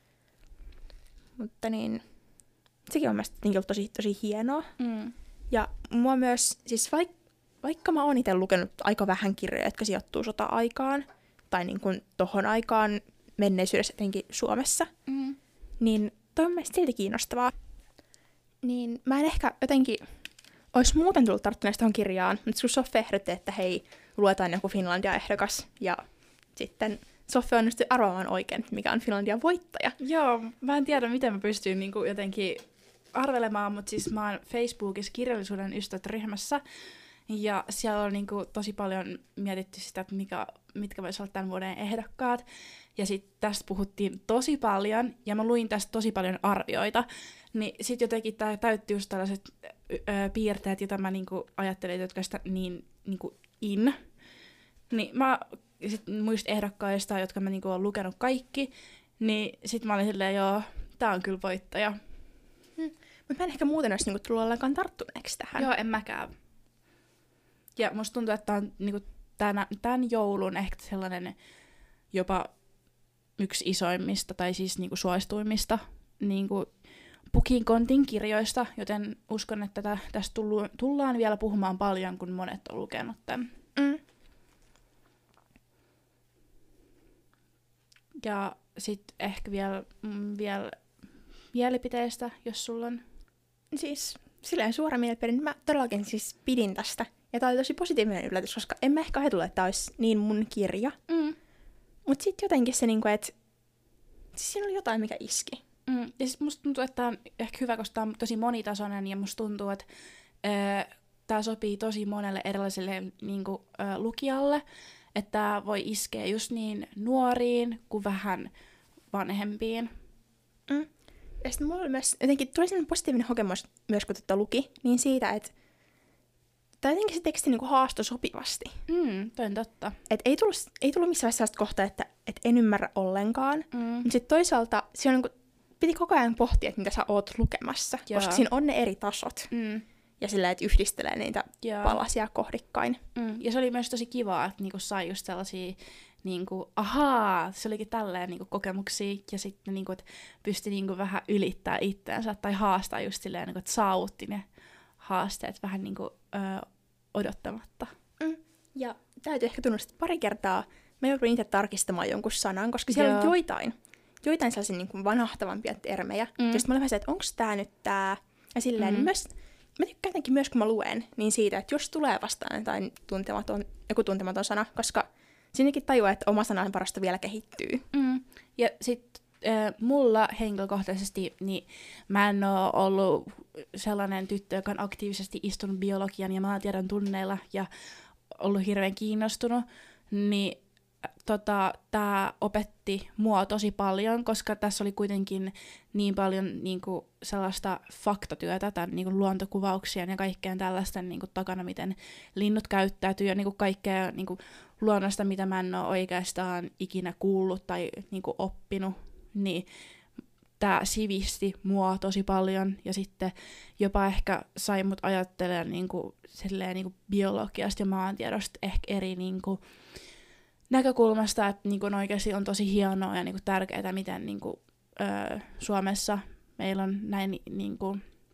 Mutta niin, sekin on mielestäni tosi, tosi hienoa. Mm. Ja mua myös, siis vaik, vaikka mä oon itse lukenut aika vähän kirjoja, jotka sijoittuu sota-aikaan, tai niin kuin tohon aikaan menneisyydessä etenkin Suomessa, mm. niin toi on mielestäni silti kiinnostavaa. Niin mä en ehkä jotenkin olisi muuten tullut tarttuneesta tuohon kirjaan, mutta kun Soffe ehdotti, että hei, luetaan joku Finlandia-ehdokas, ja sitten Soffe onnistui arvaamaan oikein, mikä on Finlandian voittaja. Joo, mä en tiedä, miten mä pystyin niinku jotenkin arvelemaan, mutta siis mä oon Facebookissa kirjallisuuden ystävät ryhmässä, ja siellä on niinku tosi paljon mietitty sitä, että mikä, mitkä voisi olla tämän vuoden ehdokkaat. Ja sitten tästä puhuttiin tosi paljon, ja mä luin tästä tosi paljon arvioita. Niin sit jotenkin tää täytti just tällaiset ö, piirteet, joita mä niinku ajattelin, jotka sitä niin niinku in. Niin mä sit muista ehdokkaista, jotka mä niinku oon lukenut kaikki, niin sit mä olin silleen, joo, tää on kyllä voittaja. Hmm. Mutta mä en ehkä muuten olisi niinku tullut ollenkaan tarttuneeksi tähän. Joo, en mäkään. Ja musta tuntuu, että tää on niinku tänä, tän joulun ehkä sellainen jopa yksi isoimmista, tai siis niinku suosituimmista niinku Pukin Kontin kirjoista, joten uskon, että tä, tästä tullu, tullaan vielä puhumaan paljon, kun monet on lukenut tämän. Mm. Ja sitten ehkä vielä mm, viel mielipiteistä, jos sulla on. Siis silleen suora mielipide, niin mä todellakin siis pidin tästä. Ja tää oli tosi positiivinen yllätys, koska en mä ehkä ajatellut, että tää olisi niin mun kirja. Mm. Mut sit jotenkin se niinku, että siis siinä oli jotain, mikä iski. Mm. Ja sit musta tuntuu, että tää on ehkä hyvä, koska tää on tosi monitasoinen, ja musta tuntuu, että äh, tää sopii tosi monelle erilaiselle niinku, äh, lukijalle. Että tää voi iskeä just niin nuoriin kuin vähän vanhempiin. Mm. Ja sitten mulla oli myös, jotenkin tuli sellainen positiivinen kokemus myös, kun tätä luki, niin siitä, että tai jotenkin se teksti niinku haastoi sopivasti. Mm, toi on totta. Et ei tullut, ei tullut missään vaiheessa sellaista kohtaa, että et en ymmärrä ollenkaan. Mm. Mutta sitten toisaalta siinä niinku, piti koko ajan pohtia, että mitä sä oot lukemassa. Joo. Koska siinä on ne eri tasot. Mm. Ja sillä, että yhdistelee niitä Joo. palasia kohdikkain. Mm. Ja se oli myös tosi kivaa, että niinku sai just sellaisia, niinku, ahaa, se olikin tälleen niinku, kokemuksia. Ja sitten niinku, että pystyi niinku, vähän ylittää itseänsä tai haastaa just silleen, niinku, että saavutti ne haasteet vähän niin kuin, ö, odottamatta. Mm. Ja täytyy ehkä tunnustaa, että pari kertaa mä joudun itse tarkistamaan jonkun sanan, koska siellä Joo. on joitain, joitain sellaisia niin kuin vanahtavampia termejä. Mm. Ja sitten mä olen vähän se, että onko tää nyt tää? Ja silleen Mm. myös, mä tykkään jotenkin myös, kun mä luen, niin siitä, että jos tulee vastaan jotain tuntematon, joku tuntematon sana, koska siinäkin tajuaa, että oma sananvarasto vielä kehittyy. Mm. Ja sitten äh, mulla henkilökohtaisesti, niin mä en oo ollut sellainen tyttö, joka on aktiivisesti istunut biologian ja maantiedon tunneilla ja ollut hirveän kiinnostunut, niin tota, tämä opetti mua tosi paljon, koska tässä oli kuitenkin niin paljon niinku, sellaista faktatyötä, tämän niinku, luontokuvauksien ja kaikkeen tällaisten niinku, takana, miten linnut käyttäytyy ja niinku, kaikkea niinku, luonnosta, mitä mä en ole oikeastaan ikinä kuullut tai niinku, oppinut, niin tämä sivisti mua tosi paljon ja sitten jopa ehkä sai mut ajattelemaan niinku, silleen, niinku, biologiasta ja maantiedosta ehkä eri niinku, näkökulmasta, että niinku, oikeasti on tosi hienoa ja niinku, tärkeää, miten niinku, öö, Suomessa meillä on näin niinku,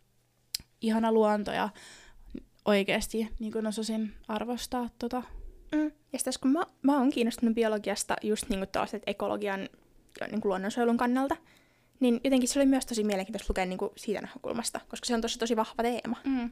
ihana luonto ja oikeasti niinku, osasin arvostaa tota. Mm. Ja sitten kun mä, mä oon kiinnostunut biologiasta just niinku taas, että ekologian ja niinku luonnonsuojelun kannalta, niin jotenkin se oli myös tosi mielenkiintoista lukea niinku siitä näkökulmasta, koska se on tosi tosi vahva teema. Mm.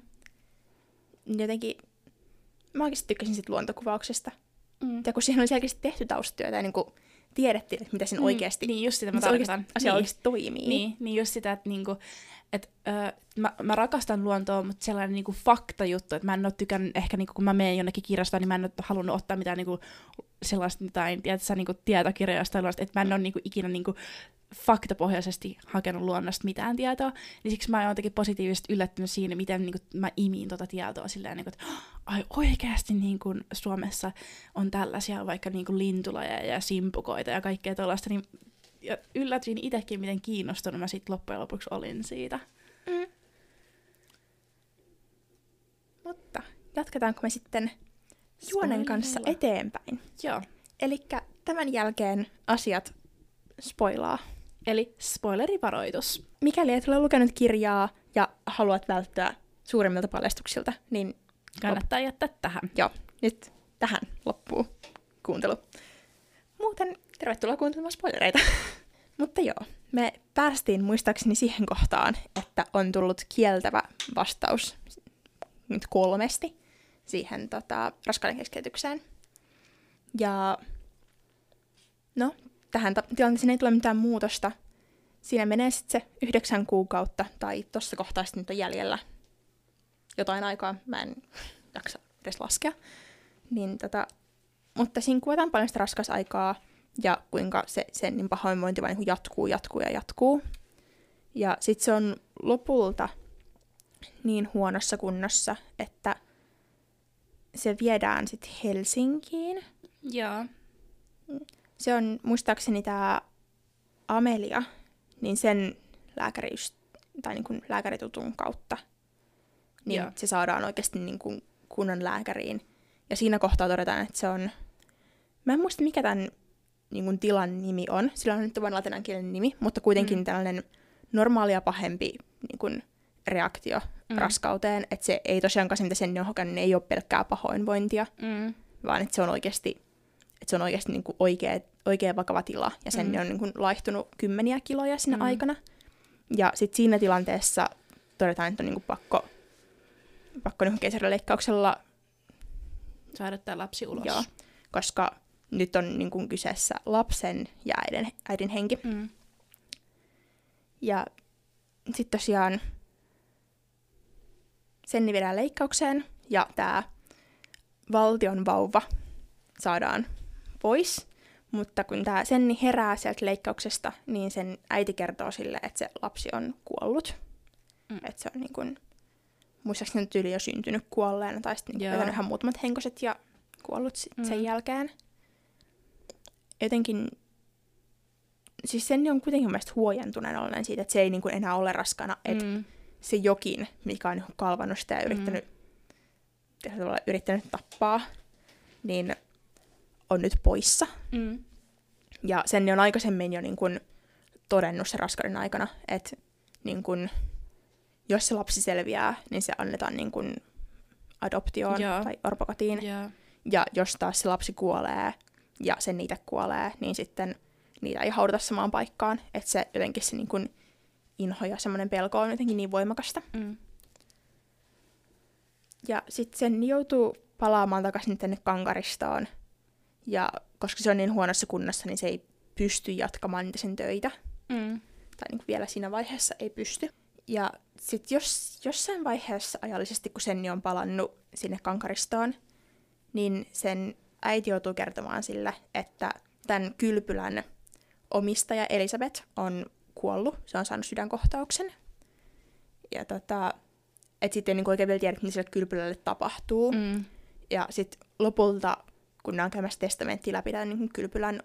Jotenkin mä oikeasti tykkäsin siitä luontokuvauksesta. Mm. Ja kun siihen on selkeästi tehty taustatyötä ja niinku tiedettiin, että mitä siinä Mm, oikeasti, niin just sitä mä se oikeasti tarkoitan. asia Niin. oikeasti toimii. Niin, niin just sitä, että niinku, et, ö, mä, mä rakastan luontoa, mutta sellainen niinku faktajuttu, että mä en ole tykännyt, ehkä niinku, kun mä menen jonnekin kirjastoon, niin mä en ole halunnut ottaa mitään niinku, sellaista jotain, tiedätkö, niinku, tietokirjoista, että mä en ole niinku, ikinä niinku, faktapohjaisesti hakenut luonnosta mitään tietoa, niin siksi mä oon jotenkin positiivisesti yllättynyt siinä, miten niinku, mä imiin tuota tietoa silleen, niinku, että ai oikeasti niinku, Suomessa on tällaisia vaikka niinku, lintulajeja ja simpukoita ja kaikkea tuollaista, niin ja yllätyin itsekin, miten kiinnostunut mä sit loppujen lopuksi olin siitä. Mm. Mutta jatketaanko me sitten juonen kanssa Spoilerilla. eteenpäin? Joo. Elikkä tämän jälkeen asiat spoilaa. Eli spoilerivaroitus. Mikäli et ole lukenut kirjaa ja haluat välttää suuremmilta paljastuksilta, niin Kannattaa jättää tähän. joo, nyt tähän loppuu kuuntelu. Muuten tervetuloa kuuntelemaan spoilereita. Mutta joo, me päästiin muistaakseni siihen kohtaan, että on tullut kieltävä vastaus nyt kolmesti siihen tota, raskauden keskeytykseen. Ja no, tähän ta- tilanteeseen ei tule mitään muutosta. Siinä menee sitten se yhdeksän kuukautta, tai tuossa kohtaa sitten nyt on jäljellä jotain aikaa, mä en jaksa edes laskea. Niin, tota, mutta siinä kuvataan paljon sitä raskausaikaa, ja kuinka se, sen niin pahoinvointi vain niin jatkuu, jatkuu ja jatkuu. Ja sitten se on lopulta niin huonossa kunnossa, että se viedään sitten Helsinkiin. Joo. Se on muistaakseni tämä Amelia, niin sen lääkäri, tai niin kuin lääkäritutun kautta, niin Joo. se saadaan oikeasti niin kuin kunnon lääkäriin. Ja siinä kohtaa todetaan, että se on, mä en muista mikä tämän niin kuin tilan nimi on, sillä on nyt vain latinankielinen nimi, mutta kuitenkin mm. tällainen normaalia pahempi niin kuin reaktio mm. raskauteen, että se ei tosiaankaan se, mitä sen on hokannut, ei ole pelkkää pahoinvointia, Mm. vaan että se on oikeasti, että se on oikeasti niin kuin oikea, oikea vakava tila, ja sen mm. on niin kuin laihtunut kymmeniä kiloja siinä mm. aikana. Ja sitten siinä tilanteessa todetaan, että on niin kuin pakko, pakko niin keisarileikkauksella Saada tämä lapsi ulos. joo, koska nyt on niin kuin kyseessä lapsen ja äidin, äidin henki. Mm. Ja sitten tosiaan Senni viedään leikkaukseen, ja tämä valtion vauva saadaan pois. Mutta kun tämä Senni herää sieltä leikkauksesta, niin sen äiti kertoo sille, että se lapsi on kuollut. Mm. Että se on niin kuin, muistaakseni tyyli jo syntynyt kuolleena, tai sitten niin Joo. vetänyt ihan muutamat henkoset ja kuollut sit Mm. sen jälkeen. Jotenkin, siis Senni on kuitenkin mielestäni huojentuneen ollen siitä, että se ei niin kuin enää ole raskana, että Mm. se jokin, mikä on kalvannut sitä ja yrittänyt, mm. yrittänyt tappaa, niin on nyt poissa. Mm. Ja sen on aikaisemmin jo niin kuin todennut sen raskauden aikana, että niin kuin jos se lapsi selviää, niin se annetaan niin kuin adoptioon Joo. tai orpokotiin. Joo. Ja jos taas se lapsi kuolee ja sen niitä kuolee, niin sitten niitä ei haudata samaan paikkaan. Että se jotenkin se niin kuin inho ja semmoinen pelko on jotenkin niin voimakasta. Mm. Ja sitten sen joutuu palaamaan takaisin tänne Kankaristoon. Ja koska se on niin huonossa kunnossa, niin se ei pysty jatkamaan niitä sen töitä. Mm. Tai niin kuin vielä siinä vaiheessa ei pysty. Ja sitten jos, jossain vaiheessa ajallisesti, kun Senni on palannut sinne Kankaristoon, niin sen äiti joutuu kertomaan sille, että tämän kylpylän omistaja Elisabeth on kuollut. Se on saanut sydänkohtauksen. Ja tota, että sitten ei niin oikein vielä tiedä, mitä sille kylpylälle tapahtuu. Mm. Ja sitten lopulta, kun ne on käymässä testamenttia läpi tämän niin kylpylän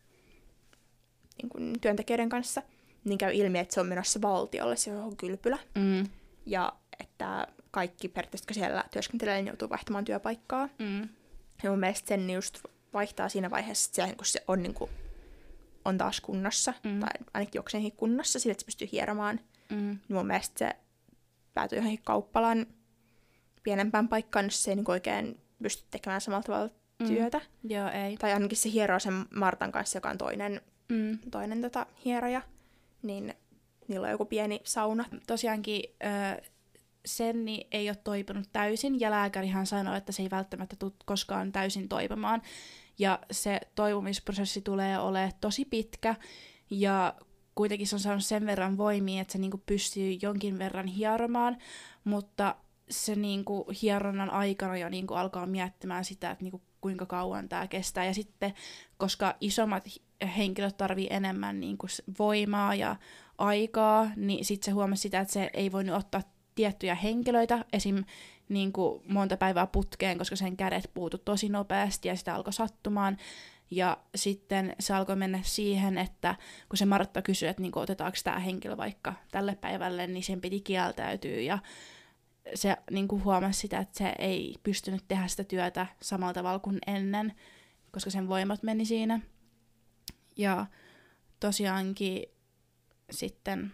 niin kuin työntekijöiden kanssa, niin käy ilmi, että se on menossa valtiolle, se on kylpylä. Mm. Ja että kaikki periaatteessa, jotka siellä työskentelee, niin joutuu vaihtamaan työpaikkaa. Mm. Ja mun mielestä sen just vaihtaa siinä vaiheessa, että kun se on, niin kuin, on taas kunnossa, Mm. tai ainakin jokseenkin kunnossa, sillä että se pystyy hieromaan, Mm. niin mun mielestä se päätyy johonkin kauppalan pienempään paikkaan, jos se ei niin oikein pysty tekemään samalla tavalla Mm. työtä. Joo, ei. Tai ainakin se hieroo sen Martan kanssa, joka on toinen, Mm. toinen tota, hieroja, niin niillä on joku pieni sauna. Tosiaankin ö, Senni ei ole toipunut täysin, ja lääkärihän sanoi, että se ei välttämättä tule koskaan täysin toipumaan. Ja se toipumisprosessi tulee olemaan tosi pitkä, ja kuitenkin se on saanut sen verran voimia, että se niinku pystyy jonkin verran hieromaan, mutta se niinku hieronnan aikana jo niinku alkaa miettimään sitä, että niinku kuinka kauan tämä kestää. Ja sitten, koska isommat henkilöt tarvii enemmän niinku voimaa ja aikaa, niin sitten se huomasi sitä, että se ei voinut ottaa tiettyjä henkilöitä, esim. Niinku monta päivää putkeen, koska sen kädet puutu tosi nopeasti ja sitä alkoi sattumaan. Ja sitten se alkoi mennä siihen, että kun se Martta kysyi, että niinku, otetaanko tämä henkilö vaikka tälle päivälle, niin sen piti kieltäytyä. Ja se niinku, huomasi sitä, että se ei pystynyt tehdä sitä työtä samalla tavalla kuin ennen, koska sen voimat meni siinä. Ja tosiaankin sitten,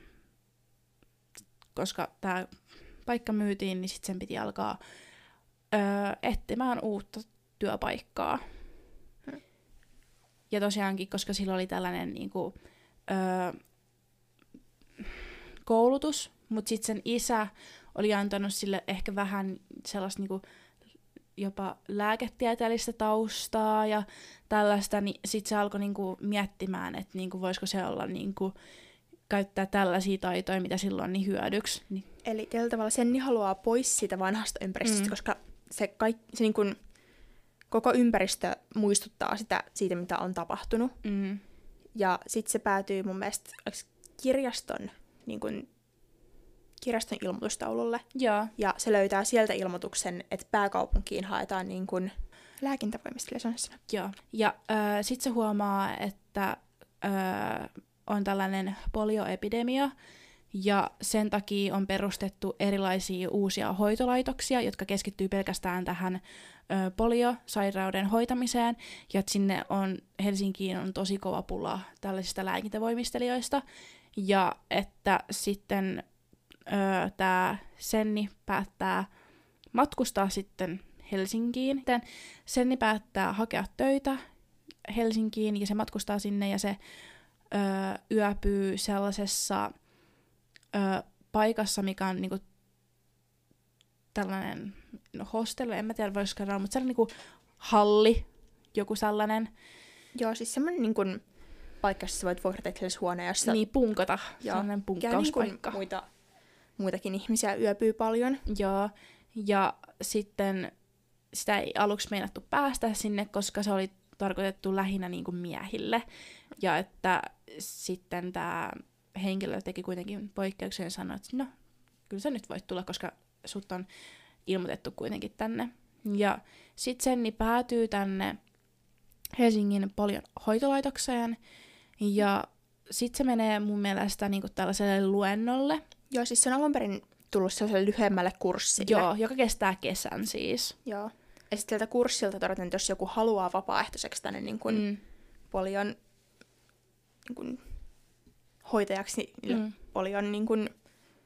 koska tämä paikka myytiin, niin sitten sen piti alkaa öö, etsimään uutta työpaikkaa. Hmm. Ja tosiaankin, koska sillä oli tällainen niinku, öö, koulutus, mutta sitten sen isä oli antanut sille ehkä vähän sellaista niinku, jopa lääketieteellistä taustaa ja tällaista, niin sitten se alkoi niinku, miettimään, että niinku, voisiko se olla niinku, käyttää tällaisia taitoja, mitä silloin niin hyödyksi. Niin. Eli tällä tavalla Senni haluaa pois siitä vanhasta ympäristöstä, mm. koska se, kaik, se niin kuin, koko ympäristö muistuttaa sitä, siitä, mitä on tapahtunut. Mm. Ja sitten se päätyy mun mielestä kirjaston, niin kuin, kirjaston ilmoitustaululle. Joo. Ja se löytää sieltä ilmoituksen, että pääkaupunkiin haetaan niin kuin lääkintävoimista. Joo. Ja äh, sitten se huomaa, että äh, on tällainen polioepidemia, ja sen takia on perustettu erilaisia uusia hoitolaitoksia, jotka keskittyy pelkästään tähän ö, poliosairauden hoitamiseen, ja että sinne on, Helsinkiin on tosi kova pula tällaisista lääkintävoimistelijoista, ja että sitten tämä Senni päättää matkustaa sitten Helsinkiin. Sitten Senni päättää hakea töitä Helsinkiin, ja se matkustaa sinne, ja se Öö, yöpyy sellaisessa öö, paikassa, mikä on niinku tällainen no, hostel, en mä tiedä voisiko sanoa, mutta sellainen niinku halli, joku sellainen. Joo, siis semmoinen niin kuin paikka, jossa voit vuokrata itsellesi huoneen, jossa Niin, punkata. Joo. Sellainen punkkauspaikka. Niin muita, muitakin ihmisiä yöpyy paljon. Joo, ja sitten sitä ei aluksi meinattu päästä sinne, koska se oli tarkoitettu lähinnä niinku miehille. Ja että sitten tämä henkilö teki kuitenkin poikkeuksen ja sanoi, että no, kyllä sä nyt voit tulla, koska sut on ilmoitettu kuitenkin tänne. Ja sitten Senni päätyy tänne Helsingin Polion hoitolaitokseen, ja sitten se menee mun mielestä niinku tällaiselle luennolle. Joo, siis se on alun perin tullut sellaiselle lyhyemmälle kurssille. Joo, joka kestää kesän siis. Joo. Ja sitten sieltä kurssilta todetaan, että jos joku haluaa vapaaehtoiseksi tänne niin kuin mm. polion niin kuin hoitajaksi, niin mm. polion niin kuin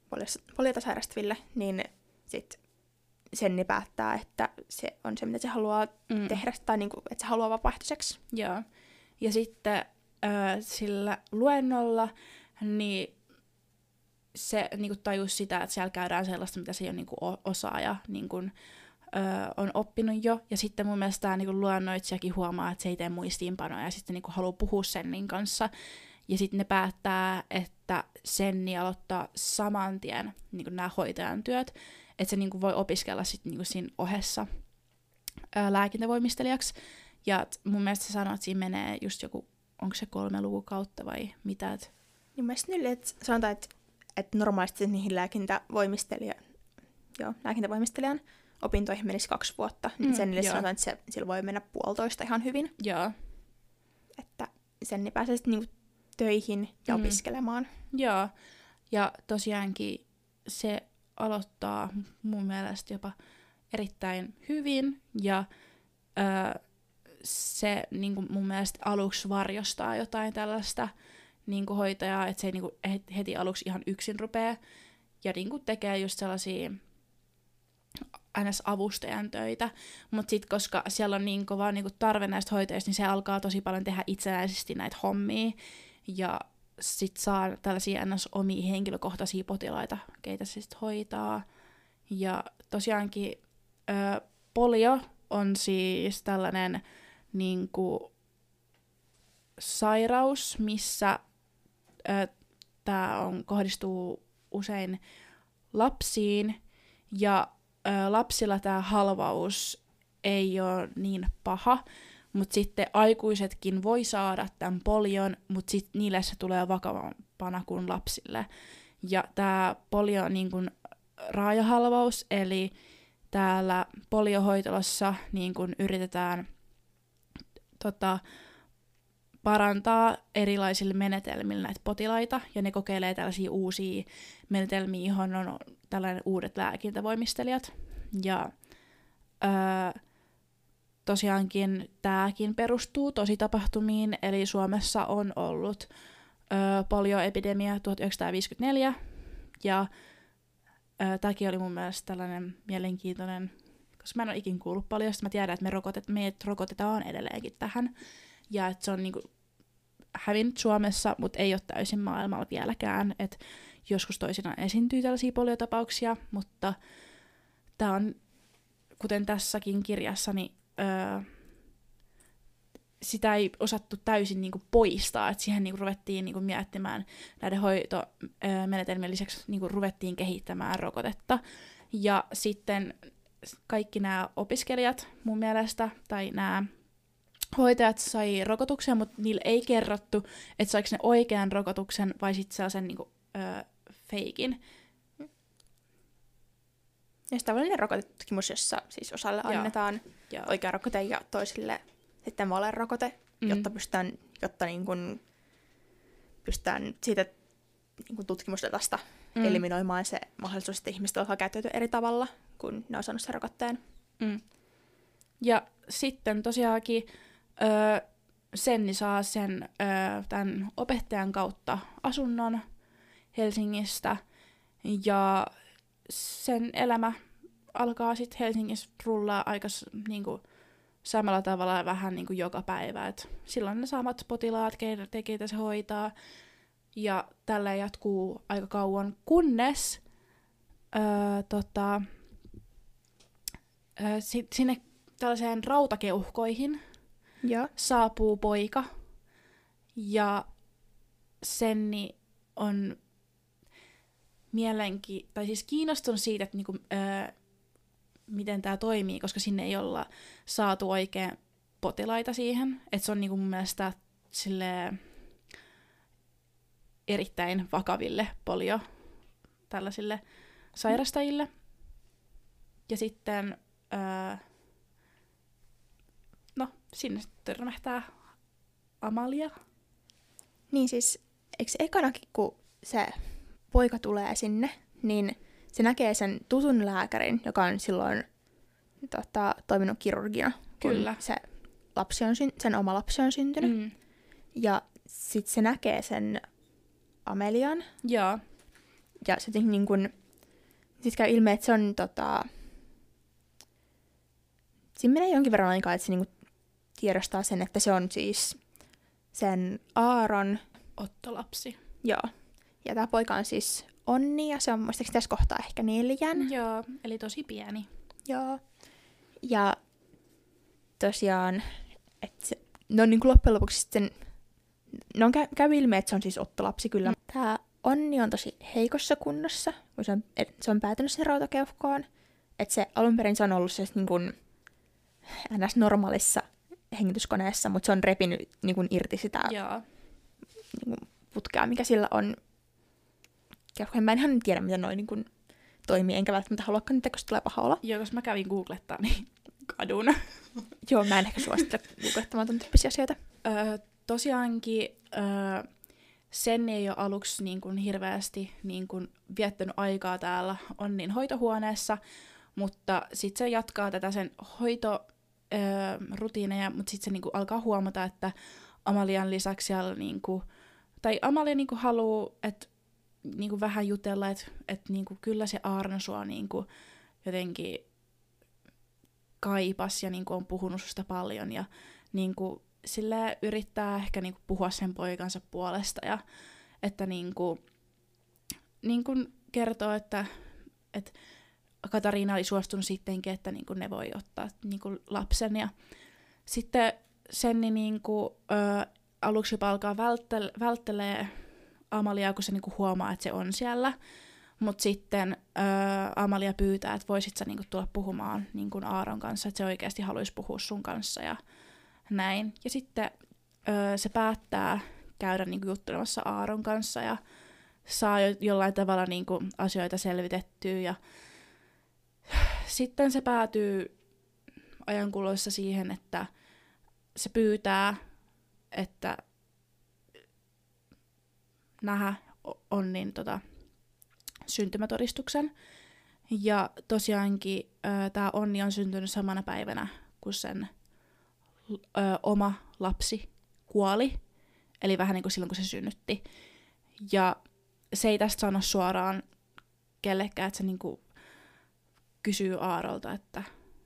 poliota sairastaville, niin sit Senni päättää, että se on se, mitä se haluaa mm. tehdä, tai niinku, että se haluaa vapaaehtoiseksi. Joo. Ja sitten äh, sillä luennolla niin se niinku tajusi sitä, että siellä käydään sellaista, mitä se ei ole niinku osaa ja niinku, ö, on oppinut jo. Ja sitten mun mielestä tämä niinku luennoitsijakin huomaa, että se ei tee muistiinpanoja ja sitten niinku haluaa puhua Sennin kanssa. Ja sitten ne päättää, että Senni aloittaa saman tien niinku nämä hoitajan työt, että se niinku voi opiskella sitten niinku siinä ohessa ö, lääkintävoimistelijaksi. Ja mun mielestä se sanoo, että siinä menee just joku, onko se kolme lukukautta vai mitä? Et... Mun mielestä nyt, että sanotaan, että, että normaalisti niihin lääkintävoimistelija, joo, lääkintävoimistelijan opintoihin menisi kaksi vuotta. Mm, Sennille sanotaan, että se, sillä voi mennä puolitoista ihan hyvin. Joo. Että Senni pääsee sitten niinku töihin ja mm. opiskelemaan. Joo. Ja tosiaankin se aloittaa mun mielestä jopa erittäin hyvin. Ja öö, se niin kuin mun mielestä aluksi varjostaa jotain tällaista niin kuin hoitajaa, että se ei niin kuin heti aluksi ihan yksin rupea ja niin kuin tekee just sellaisia ns. Avustajan töitä, mutta sitten koska siellä on niin kova niin kuin tarve näistä hoitajista, niin se alkaa tosi paljon tehdä itsenäisesti näitä hommia ja sitten saa tällaisia ns. Omia henkilökohtaisia potilaita, keitä se sitten hoitaa. Ja tosiaankin ö, polio on siis tällainen niin kuin sairaus, missä tämä on kohdistuu usein lapsiin, ja ö, lapsilla tämä halvaus ei ole niin paha, mutta sitten aikuisetkin voi saada tämän polion, mutta sitten niille se tulee vakavampana kuin lapsille. Ja tämä polio on niin kuin raajahalvaus, eli täällä poliohoitolassa niin kun yritetään tota, parantaa erilaisilla menetelmillä näitä potilaita, ja ne kokeilee tällaisia uusia menetelmiä, johon on tällainen uudet lääkintävoimistelijat. Ja öö, tosiaankin tämäkin perustuu tositapahtumiin, eli Suomessa on ollut öö, polioepidemia tuhatyhdeksänsataaviisikymmentäneljä, ja tämäkin oli mun mielestä tällainen mielenkiintoinen, koska mä en ole ikin kuullut paljon, mä tiedän, että me rokotet, meidät rokotetaan edelleenkin tähän, ja että se on niinku hävinnyt Suomessa, mutta ei ole täysin maailmalla vieläkään, että joskus toisinaan esiintyy tällaisia poliotapauksia, mutta tämä on, kuten tässäkin kirjassa, niin öö, sitä ei osattu täysin niinku poistaa, että siihen niinku ruvettiin niinku miettimään näiden hoitomenetelmien lisäksi niinku ruvettiin kehittämään rokotetta. Ja sitten kaikki nämä opiskelijat mun mielestä, tai nämä hoitajat sai rokotuksia, mutta niille ei kerrottu, että saiko ne oikean rokotuksen vai sitten sellaisen niinku, öö, feikin. Ja sitä tavallinen rokotetutkimus, jossa siis osalle Joo. annetaan Joo. oikea rokote ja toisille sitten valerokote, mm. jotta pystytään, jotta niin kun pystytään siitä niin kun tutkimusdatasta mm. eliminoimaan se mahdollisuus, että ihmiset alkaa käyttäytyä eri tavalla, kun ne on saanut sen rokotteen. Mm. Ja sitten tosiaankin öö, Senni saa sen öö, tämän opettajan kautta asunnon Helsingistä, ja sen elämä alkaa sitten Helsingissä rullaa aika niinku samalla tavalla vähän niin kuin joka päivä. Et silloin ne samat potilaat, keitä se hoitaa. Ja tällä jatkuu aika kauan, kunnes öö, tota, öö, sit, sinne tällaiseen rautakeuhkoihin ja. saapuu poika. Ja Senni on mielenki- tai siis kiinnostunut siitä, että niinku, öö, miten tämä toimii, koska sinne ei olla saatu oikein potilaita siihen. Että se on niinku mun mielestä silleen erittäin vakaville polio tällaisille sairastajille. Ja sitten öö, no, sinne törmähtää Amalia. Niin siis, eikö ekanakin, kun se poika tulee sinne, niin se näkee sen tutun lääkärin, joka on silloin tota, toiminut kirurgina, kun Kyllä. Se lapsi on, sen oma lapsi on syntynyt. Mm. Ja sitten se näkee sen Amelian. Joo. Ja se jotenkin niin kuin, sit käy ilme, että se on tota... Siinä menee jonkin verran aikaa, että se niin kuin tiedostaa sen, että se on siis sen Aaron ottolapsi. Joo. Ja tämä poika on siis Onni, ja se on muistaakseni tässä kohtaa ehkä neljän. Joo, eli tosi pieni. Joo. Ja tosiaan, että se, no niin kuin loppujen lopuksi sitten, no on käy, käy ilmi, että se on siis ottolapsi kyllä. Mm. Tämä Onni on tosi heikossa kunnossa, kun se on, se on päätynyt sen rautakeuhkoon. Että se alun perin se on ollut se niin kuin ns. Normaalissa hengityskoneessa, mutta se on repinyt niin kuin irti sitä Joo. Niin kuin putkea, mikä sillä on. Mä en ihan tiedä, miten noin niin kuin toimii, enkä välttämättä haluakaan niitä, koska tulee paha olla. Joo, koska mä kävin googlettaa, niin kadun. Joo, mä en ehkä suosittele googlettamaan ton tyyppisiä asioita. Öö, tosiaankin öö, sen ei ole aluksi niin kuin hirveästi niin kuin viettänyt aikaa täällä Onnin hoitohuoneessa, mutta sitten se jatkaa tätä sen hoitorutiineja, mutta sitten se niin kuin alkaa huomata, että Amalian lisäksi siellä, niin kuin, tai Amalia niin kuin haluaa, että niin kuin vähän jutella, että, että niin kuin kyllä se Aarno sua niin kuin jotenkin kaipas ja niin kuin on puhunut susta paljon ja niin kuin sille yrittää ehkä niin kuin puhua sen poikansa puolesta ja että niin kuin, niin kuin kertoo, että, että Katariina oli suostunut sittenkin, että niin kuin ne voi ottaa niin kuin lapsen ja sitten Senni niin kuin, ö, aluksi jopa alkaa välttele- välttelee Amaliaa, kun se niinku huomaa, että se on siellä. Mutta sitten öö, Amalia pyytää, että voisit sä niinku tulla puhumaan niinku Aaron kanssa, että se oikeasti haluaisi puhua sun kanssa ja näin. Ja sitten öö, se päättää käydä niinku juttelemassa Aaron kanssa ja saa jo, jollain tavalla niinku asioita selvitettyä. Ja sitten se päätyy ajankuluessa siihen, että se pyytää, että nähdä Onnin tota, syntymätodistuksen. Ja tosiaankin tämä Onni on syntynyt samana päivänä, kun sen ö, oma lapsi kuoli. Eli vähän niin kuin silloin, kun se synnytti. Ja se ei tästä sano suoraan kellekään, että se niin kuin kysyy Aarolta, että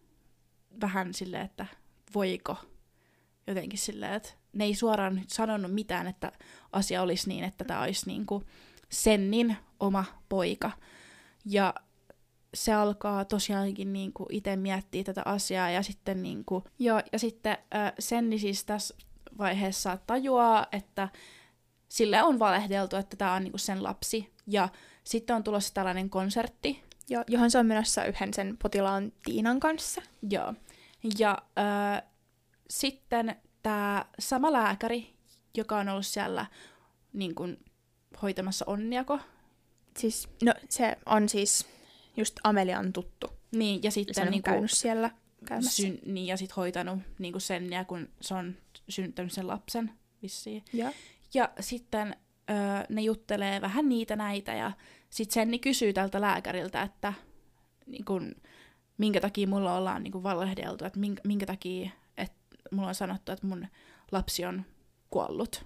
vähän silleen, että voiko jotenkin silleen, että ne ei suoraan nyt sanonut mitään, että asia olisi niin, että tämä olisi niinku Sennin oma poika. Ja se alkaa tosiaankin niinku itse miettiä tätä asiaa ja sitten, niinku, joo, ja sitten äh, Senni siis tässä vaiheessa tajuaa, että sille on valehdeltu, että tämä on niinku sen lapsi. Ja sitten on tulossa tällainen konsertti. Jo, johon se on menossa yhden sen potilaan Tiinan kanssa. Joo. Ja äh, sitten tämä sama lääkäri, joka on ollut siellä niin kun, hoitamassa Onniako. Siis, no se on siis just Amelian tuttu. Niin, ja sitten se on niin käynyt siellä käymässä. Syn, niin, ja sitten hoitanut niin kun Senniä, kun se on synnyttänyt sen lapsen vissiin. Ja, ja sitten öö, ne juttelee vähän niitä näitä, ja sitten Senni kysyy tältä lääkäriltä, että niin kun, minkä takia mulla ollaan niin kun valehdeltu, että minkä, minkä takia mulla on sanottu, että mun lapsi on kuollut.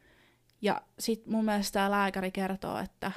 Ja sit mun mielestä tää lääkäri kertoo, että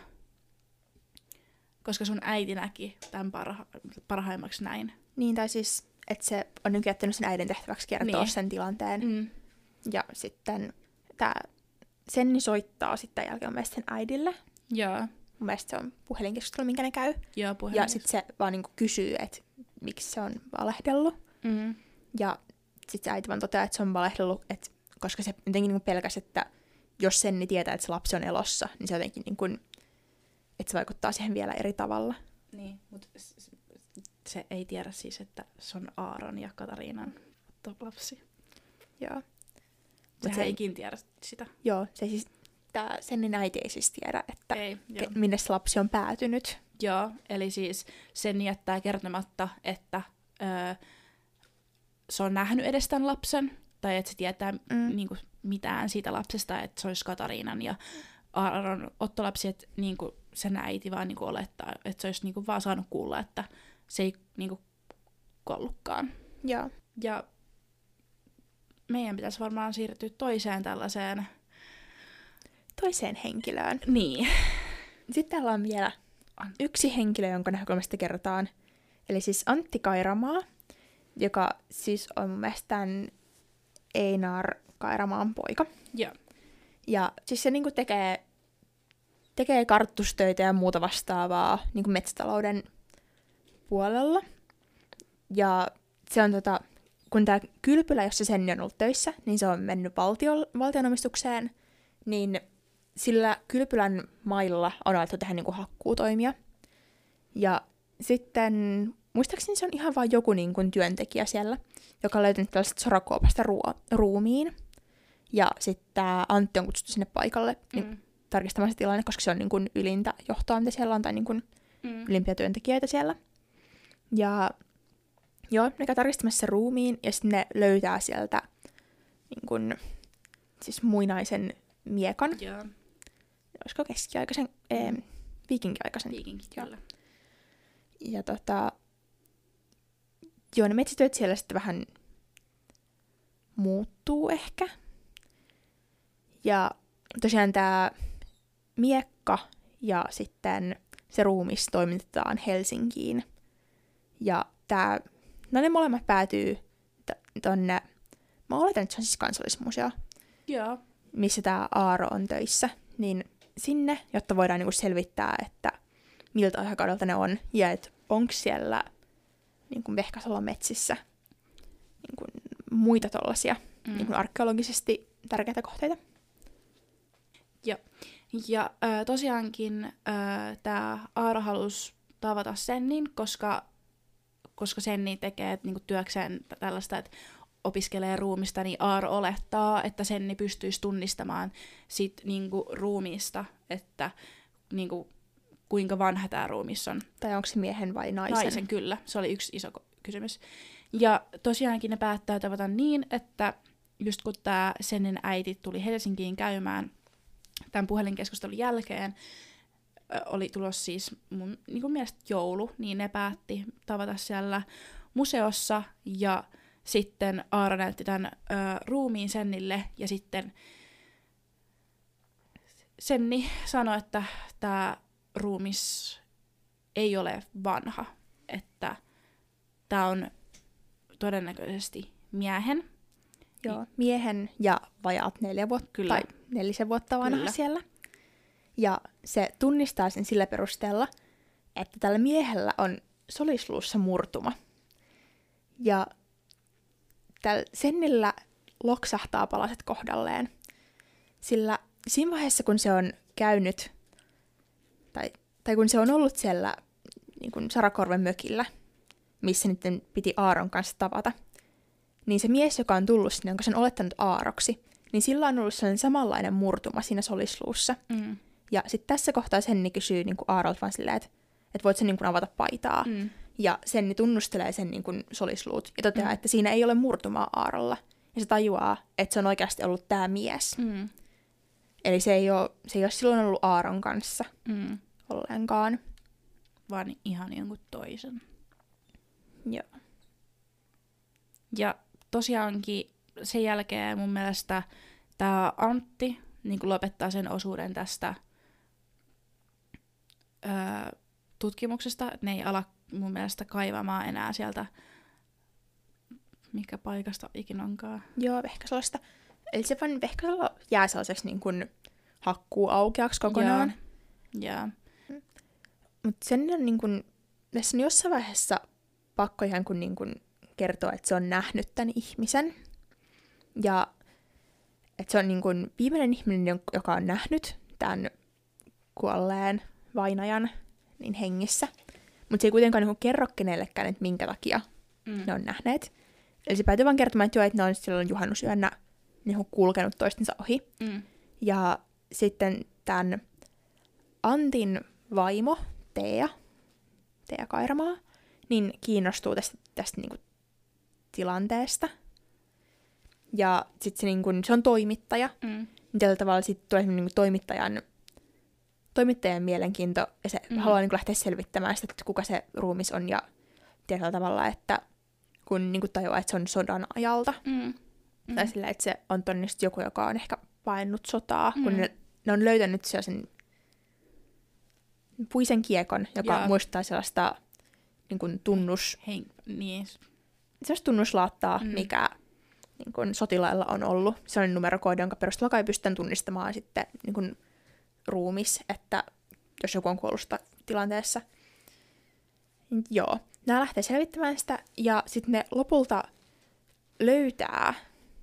koska sun äiti näki tämän parha- parhaimmaksi näin. Niin, tai siis, että se on nyt jättänyt sen äidin tehtäväksi kertoa niin. sen tilanteen. Mm. Ja sitten tää Senni soittaa sitten jälkeen mun sen äidille. Joo. Mun mielestä se on puhelinkeskustelu, minkä ne käy. Joo, ja sitten se vaan niinku kysyy, että miksi se on valehdellut. Mm. Ja sitten se äiti vaan toteaa, että se on valehdellut, että koska se jotenkin niinku pelkäsi, että jos Senni tietää, että se lapsi on elossa, niin se jotenkin niinku, että se vaikuttaa siihen vielä eri tavalla. Niin, mutta se ei tiedä siis, että se on Aaron ja Katariinan lapsi. Joo. Sehän se ei ikin tiedä sitä. Joo, se siis, tää Sennin äiti ei siis tiedä, että ei, ke- minne se lapsi on päätynyt. Joo, eli siis Senni jättää kertomatta, että öö, se on nähnyt edes tämän lapsen, tai että se tietää mm. niinku, mitään siitä lapsesta, että se olisi Katariinan ja Aaron ottolapsi, että niinku, sen äiti vaan niinku, olettaa, että se olisi niinku, vaan saanut kuulla, että se ei niinku, kuollutkaan. Joo. Ja meidän pitäisi varmaan siirtyä toiseen tällaiseen... Toiseen henkilöön. Niin. sitten täällä on vielä yksi henkilö, jonka näkökulmasta kerrotaan. Eli siis Antti Kairamaa, joka siis on mun mielestä tämän Einar Kairamaan poika. Joo. Ja siis se niinku tekee, tekee karttustöitä ja muuta vastaavaa niinku metsätalouden puolella. Ja se on tota, kun tämä kylpylä, jossa Senni on ollut töissä, niin se on mennyt valtio, valtionomistukseen, niin sillä kylpylän mailla on alettu tehdä niinku hakkuutoimia. Ja sitten, muistaakseni se on ihan vain joku niinku työntekijä siellä, joka on löytänyt tällaista sorakuopasta ruo- ruumiin. Ja sitten tämä Antti on kutsuttu sinne paikalle mm. niin, tarkistamaan se tilanne, koska se on niinku ylintä johtoa, mitä siellä on, tai niinku mm. ylimpiä työntekijöitä siellä. Ja joo, ne käy tarkistamassa se ruumiin, ja sitten ne löytää sieltä niin kun, siis muinaisen miekan. Joo. Olisiko keskiaikaisen, ee, viikinkiaikaisen. Viikinki, kyllä. Ja tota, joo, ne metsityöt siellä sitten vähän muuttuu ehkä. Ja tosiaan tämä miekka ja sitten se ruumis toimitetaan Helsinkiin. Ja tää, no ne molemmat päätyy t- tonne, mä oletan, että se on siis Kansallismuseo, Joo. missä tää Aaro on töissä, niin sinne, jotta voidaan niinku selvittää, että miltä aikakaudelta ne on, ja että onko siellä niinku Vehkasalon metsissä niinku muita tollasia mm. niinku arkeologisesti tärkeitä kohteita. Joo. Ja äh, tosiaankin äh, tämä Aaro halusi tavata Sennin, koska, koska Senni tekee niinku työkseen tällaista, että opiskelee ruumista, niin Aaro olettaa, että Senni pystyisi tunnistamaan sit niinku ruumiista, että niinku, kuinka vanha tämä ruumis on. Tai onko se miehen vai naisen? Naisen, kyllä. Se oli yksi iso kysymys. Ja tosiaankin ne päättää tavata niin, että just kun tämä Sennin äiti tuli Helsinkiin käymään tämän puhelinkeskustelun jälkeen, oli tulossa siis mun niin kuin mielestä joulu, niin ne päätti tavata siellä museossa, ja sitten Aaro näytti tämän ö, ruumiin Sennille, ja sitten Senni sanoi, että tämä ruumis ei ole vanha, että tämä on todennäköisesti miehen. Joo, miehen ja vajaat neljä vuotta, Kyllä. tai nelisen vuotta vanha Kyllä. siellä. Ja se tunnistaa sen sillä perusteella, että tällä miehellä on solisluussa murtuma. Ja tällä Sennillä loksahtaa palaset kohdalleen. Sillä siinä vaiheessa, kun se on käynyt, tai, tai kun se on ollut siellä niin kuin Sarakorven mökillä, missä nyt piti Aaron kanssa tavata, niin se mies, joka on tullut sinne, onko sen olettanut Aaroksi, niin sillä on ollut sellainen samanlainen murtuma siinä solisluussa. Mm. Ja sitten tässä kohtaa Senni kysyy niin kuin Aarolta vaan silleen, että, että voit sä niin kuin avata paitaa. Mm. Ja Senni tunnustelee sen niin kuin solisluut ja toteaa, mm. että siinä ei ole murtumaa Aarolla. Ja se tajuaa, että se on oikeasti ollut tämä mies. Mm. Eli se ei, ole, se ei ole silloin ollut Aaron kanssa mm. ollenkaan. Vaan ihan jonkun toisen. Joo. Ja tosiaankin sen jälkeen mun mielestä tämä Antti niin lopettaa sen osuuden tästä öö, tutkimuksesta. Ne ei ala mun mielestä kaivamaan enää sieltä, mikä paikasta ikinä onkaan. Joo, Vehkasalosta. Eli se vaan Vehkasalo jää sellaiseksi niin kuin hakkuu aukeaksi kokonaan. Joo. Yeah. Mutta sen on niin kuin, tässä on jossain vaiheessa pakko ihan kuin, niin kuin kertoa, että se on nähnyt tämän ihmisen. Ja että se on niin kuin viimeinen ihminen, joka on nähnyt tämän kuolleen vainajan niin hengissä. Mutta se ei kuitenkaan niin kuin kerro kenellekään, että minkä takia mm. ne on nähneet. Eli se päätyy vaan kertomaan, että, jo, että ne on silloin juhannusyönä niin kuin kulkenut toistensa ohi. Mm. Ja sitten tämän Antin vaimo, Tea, Tea Kairamaa, niin kiinnostuu tästä, tästä niin kuin tilanteesta. Ja sitten se, niin kun, se on toimittaja. Mm. Tällä tavalla sitten tulee niin kun toimittajan, toimittajan mielenkiinto, ja se mm. haluaa niin kun lähteä selvittämään sitä, että kuka se ruumis on, ja tietyllä tavalla, että kun niin kun tajuaa, että se on sodan ajalta, mm. Mm. tai sillä, että se on todennäköisesti joku, joka on ehkä painut sotaa, mm. kun ne, ne on löytänyt sellaisen puisen kiekon, joka Joo. muistuttaa sellaista niin kuin tunnus, Hei, niin. sellaista tunnuslaattaa, Mm. mikä niin kuin sotilailla on ollut. Se on numerokoodi, jonka perusteella kai pystytään tunnistamaan sitten niin kuin ruumis, että jos joku on kuollut tilanteessa. Joo. Nämä lähtee selvittämään sitä, ja sitten ne lopulta löytää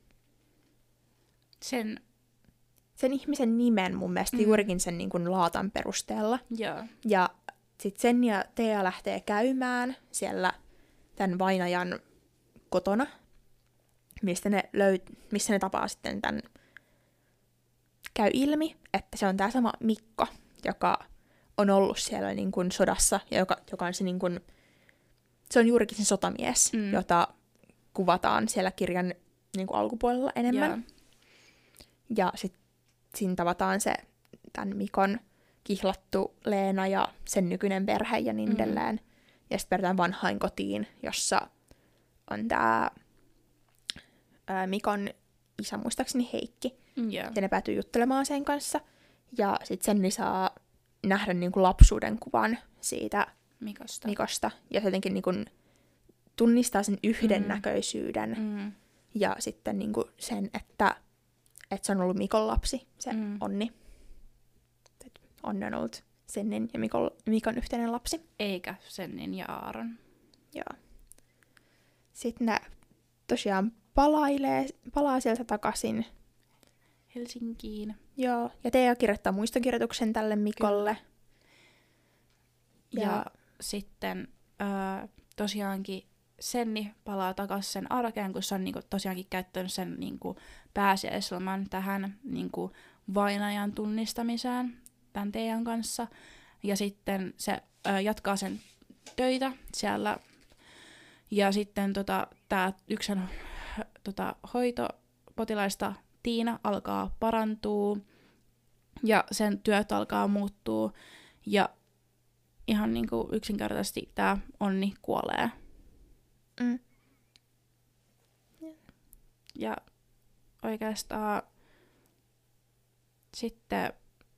Sen, sen ihmisen nimen mun mielestä Mm. juurikin sen niin kuin laatan perusteella. joo. Ja sitten sen ja Thea lähtee käymään siellä tämän vainajan kotona, mistä ne löy- missä ne tapaa sitten tämän. Käy ilmi, että se on tämä sama Mikko, joka on ollut siellä niin kuin sodassa, ja joka, joka on se, niin kuin, se on juurikin se sotamies, Mm. jota kuvataan siellä kirjan niin kuin alkupuolella enemmän. Joo. Ja sitten siinä tavataan se tämän Mikon kihlattu Leena ja sen nykyinen perhe ja niin edelleen. Mm. Ja sitten päädytään vanhain kotiin, jossa on tämä Mikon isä, muistaakseni Heikki. Joo. Ja ne päätyy juttelemaan sen kanssa. Ja sitten Senni saa nähdä niinku lapsuuden kuvan siitä Mikosta. Mikosta. Ja se jotenkin niinku tunnistaa sen yhdennäköisyyden. Mm. Ja sitten niinku sen, että, että se on ollut Mikon lapsi, se Mm. Onni. Et Onni on ollut Sennin ja Mikon, Mikon yhteinen lapsi. Eikä Sennin ja Aaron. Joo. Sitten ne tosiaan palailee, palaa sieltä takaisin. Helsinkiin. Joo. Ja Tea kirjoittaa muistokirjoituksen tälle Mikolle. Ja, Ja- ja sitten öö, tosiaankin Senni palaa takaisin sen arkeen, kun se on niinku, tosiaankin käyttänyt sen niinku, pääsiäisloman tähän niinku, vainajan tunnistamiseen tämän Tean kanssa. Ja sitten se öö, jatkaa sen töitä siellä. Ja sitten tota, tämä yksin tota, hoitopotilaista Tiina alkaa parantua ja sen työt alkaa muuttua ja ihan niinku yksinkertaisesti tämä Onni kuolee. Mm. Ja oikeastaan sitten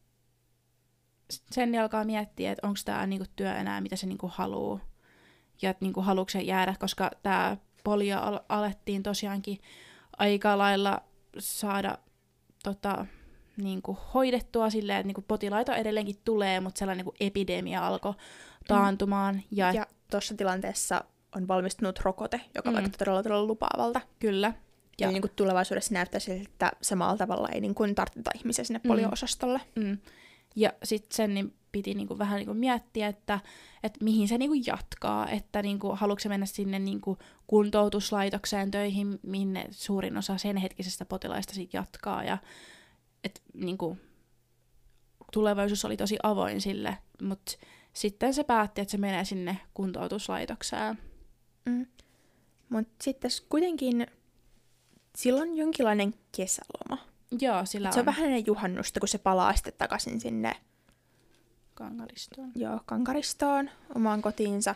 sen alkaa miettiä, että onko tämä niinku työ enää mitä se niinku haluaa ja että niinku haluuko se jäädä, koska tämä polio al- alettiin tosiaankin aika lailla saada tota, niinku hoidettua silleen, että niinku potilaita edelleenkin tulee, mutta sellainen niinku epidemia alkoi taantumaan. Mm. Ja, Ja tuossa tilanteessa on valmistunut rokote, joka Mm. vaikuttaa todella, todella lupaavalta. kyllä. Ja Ja, niin kuin tulevaisuudessa näyttää siltä, että samalla tavalla ei niin kuin tartuta ihmisiä sinne Mm. polio-osastolle. mm. ja sitten sen niin piti niinku vähän niinku miettiä, että, että mihin se niinku jatkaa, että niinku, haluatko se mennä sinne niinku kuntoutuslaitokseen töihin, minne suurin osa sen hetkisestä potilaista sit jatkaa. Ja, et, niinku, tulevaisuus oli tosi avoin sille, mutta sitten se päätti, että se menee sinne kuntoutuslaitokseen. Mm. Mutta sitten kuitenkin silloin jonkinlainen kesäloma. Joo, sillä Et se on on vähän ennen juhannusta, kun se palaa sitten takaisin sinne Kangaristoon. joo, Kankaristoon, omaan kotiinsa.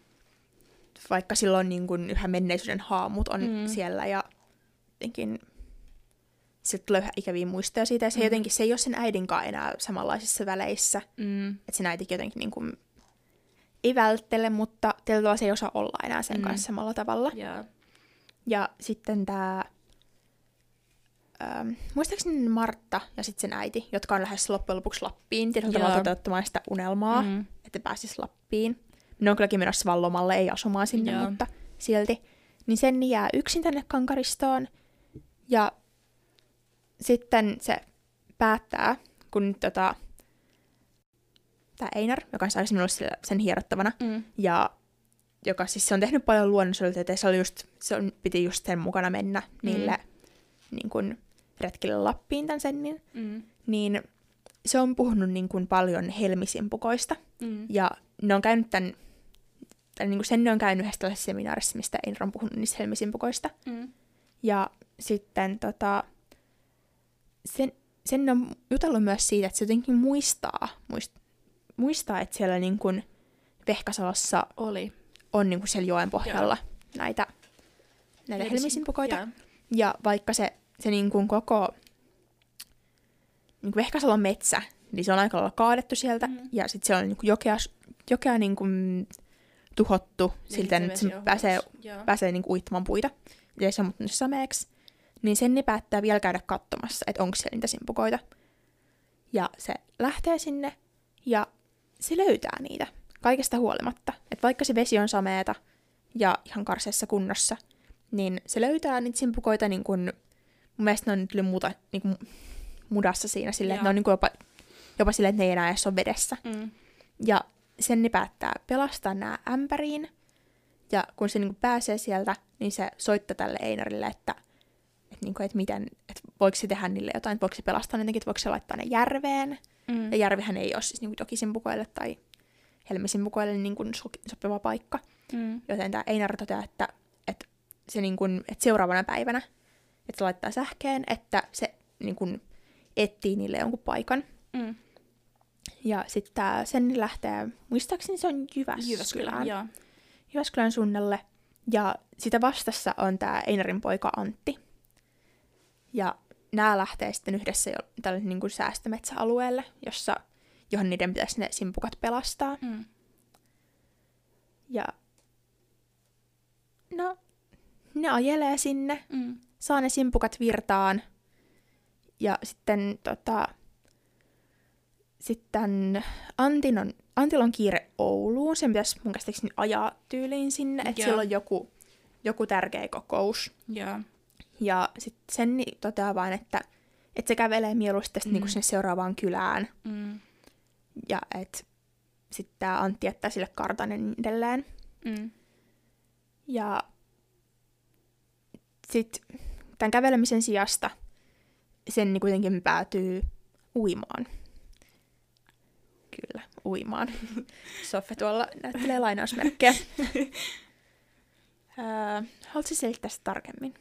Vaikka silloin niin kun yhä menneisyyden haamut on Mm. siellä ja jotenkin sitten tulee yhä ikäviä muistoja siitä. Ja se, Mm. jotenkin, se ei ole sen äidinkaan enää samanlaisissa väleissä. Mm. Että sen äitikin jotenkin niin kuin, ei välttele, mutta tietyllä tavalla se ei osaa olla enää sen Mm. kanssa samalla tavalla. Joo. Ja sitten tämä, ähm, muistaakseni Martta ja sitten sen äiti, jotka on lähes loppujen lopuksi Lappiin, tietyllä Joo. tavalla toteuttamaan sitä unelmaa, Mm. että pääsis Lappiin. Ne on kylläkin menossa vaan lomalle, ei asumaan sinne, Joo. mutta silti. Niin sen jää yksin tänne Kankaristoon. Ja sitten se päättää, kun tota, tämä Einar, joka on aikaisemmin ollut siellä sen hierottavana, Mm. ja joka siis se on tehnyt paljon luonnonsuojelutyötä, ja se, oli just, se on, piti just sen mukana mennä niille niin kun, retkille Lappiin tämän Sennin, Mm. niin se on puhunut niin kun, paljon helmisimpukoista, Mm. ja ne on käynyt tämän, tai niin kuin Senni on käynyt yhdessä tällaisessa seminaarissa, mistä Einar on puhunut niistä helmisimpukoista, Mm. ja sitten tota, sen, sen on jutellut myös siitä, että se jotenkin muistaa, muist, muistaa että siellä niin kuin Vehkasalossa Oli. on niin kuin siellä joen pohjalla näitä, näitä helmisimpukoita. Joo. Ja vaikka se, se niin kuin koko niin kuin Vehkasalon metsä niin se on aika lailla kaadettu sieltä, Mm. ja sitten se on niinku jokea, jokea niinku tuhottu siltä, että se pääsee, pääsee niinku uittamaan puita, ja se on muuttunut sameeksi. Niin Senni päättää vielä käydä katsomassa, että onko siellä niitä simpukoita. Ja se lähtee sinne, ja se löytää niitä, kaikesta huolimatta. Että vaikka se vesi on sameeta ja ihan karseessa kunnossa, niin se löytää niitä simpukoita niin kuin, mun mielestä ne on nyt yli muuta, niin kuin mudassa siinä, silleen, että ne on niin kuin jopa, jopa silleen, että ne ei enää edes ole vedessä. Mm. Ja Senni päättää pelastaa nämä ämpäriin, ja kun se niin kuin pääsee sieltä, niin se soittaa tälle Einarille, että että, niin kuin, että, miten, että voiko se tehdä niille jotain, että voiko se pelastaa ne jotenkin, että voiko se laittaa ne järveen. Mm. Ja järvihän ei ole siis niin kuin dokisimpukoille tai helmisimpukoille niin kuin sopiva paikka. Mm. Joten tämä Einar toteaa, että, että, se niin kuin, että seuraavana päivänä että se laittaa sähkeen, että se niin kuin etsii niille jonkun paikan. Mm. Ja sitten tämä Senni lähtee, muistaakseni se on Jyväskylään. Jyväskylään, joo. Jyväskylän suunnalle. Ja sitä vastassa on tämä Einarin poika Antti. Ja nämä lähtee sitten yhdessä jo tälle niin kuin säästömetsäalueelle, jossa, johon niiden pitäisi ne simpukat pelastaa. Mm. Ja no, ne ajelee sinne, Mm. saa ne simpukat virtaan. Ja sitten tota, sitten Antin on, Antilla on kiire Ouluun. Sen pitäisi mun käsittääkseni ajaa tyyliin sinne, että Joo. siellä on joku, joku tärkeä kokous. Joo. Ja sitten Senni toteaa vain, että, että se kävelee mieluusti tästä Mm. niinku sinne seuraavaan kylään. Mm. Ja että sitten tämä Antti jättää sille kartan ja niin edelleen. Mm. Ja sitten tämän kävelemisen sijasta Senni kuitenkin päätyy uimaan. Kyllä, uimaan. Soffe tuolla näyttelee lainausmerkkejä. öö, haluatko selittää sitä tarkemmin?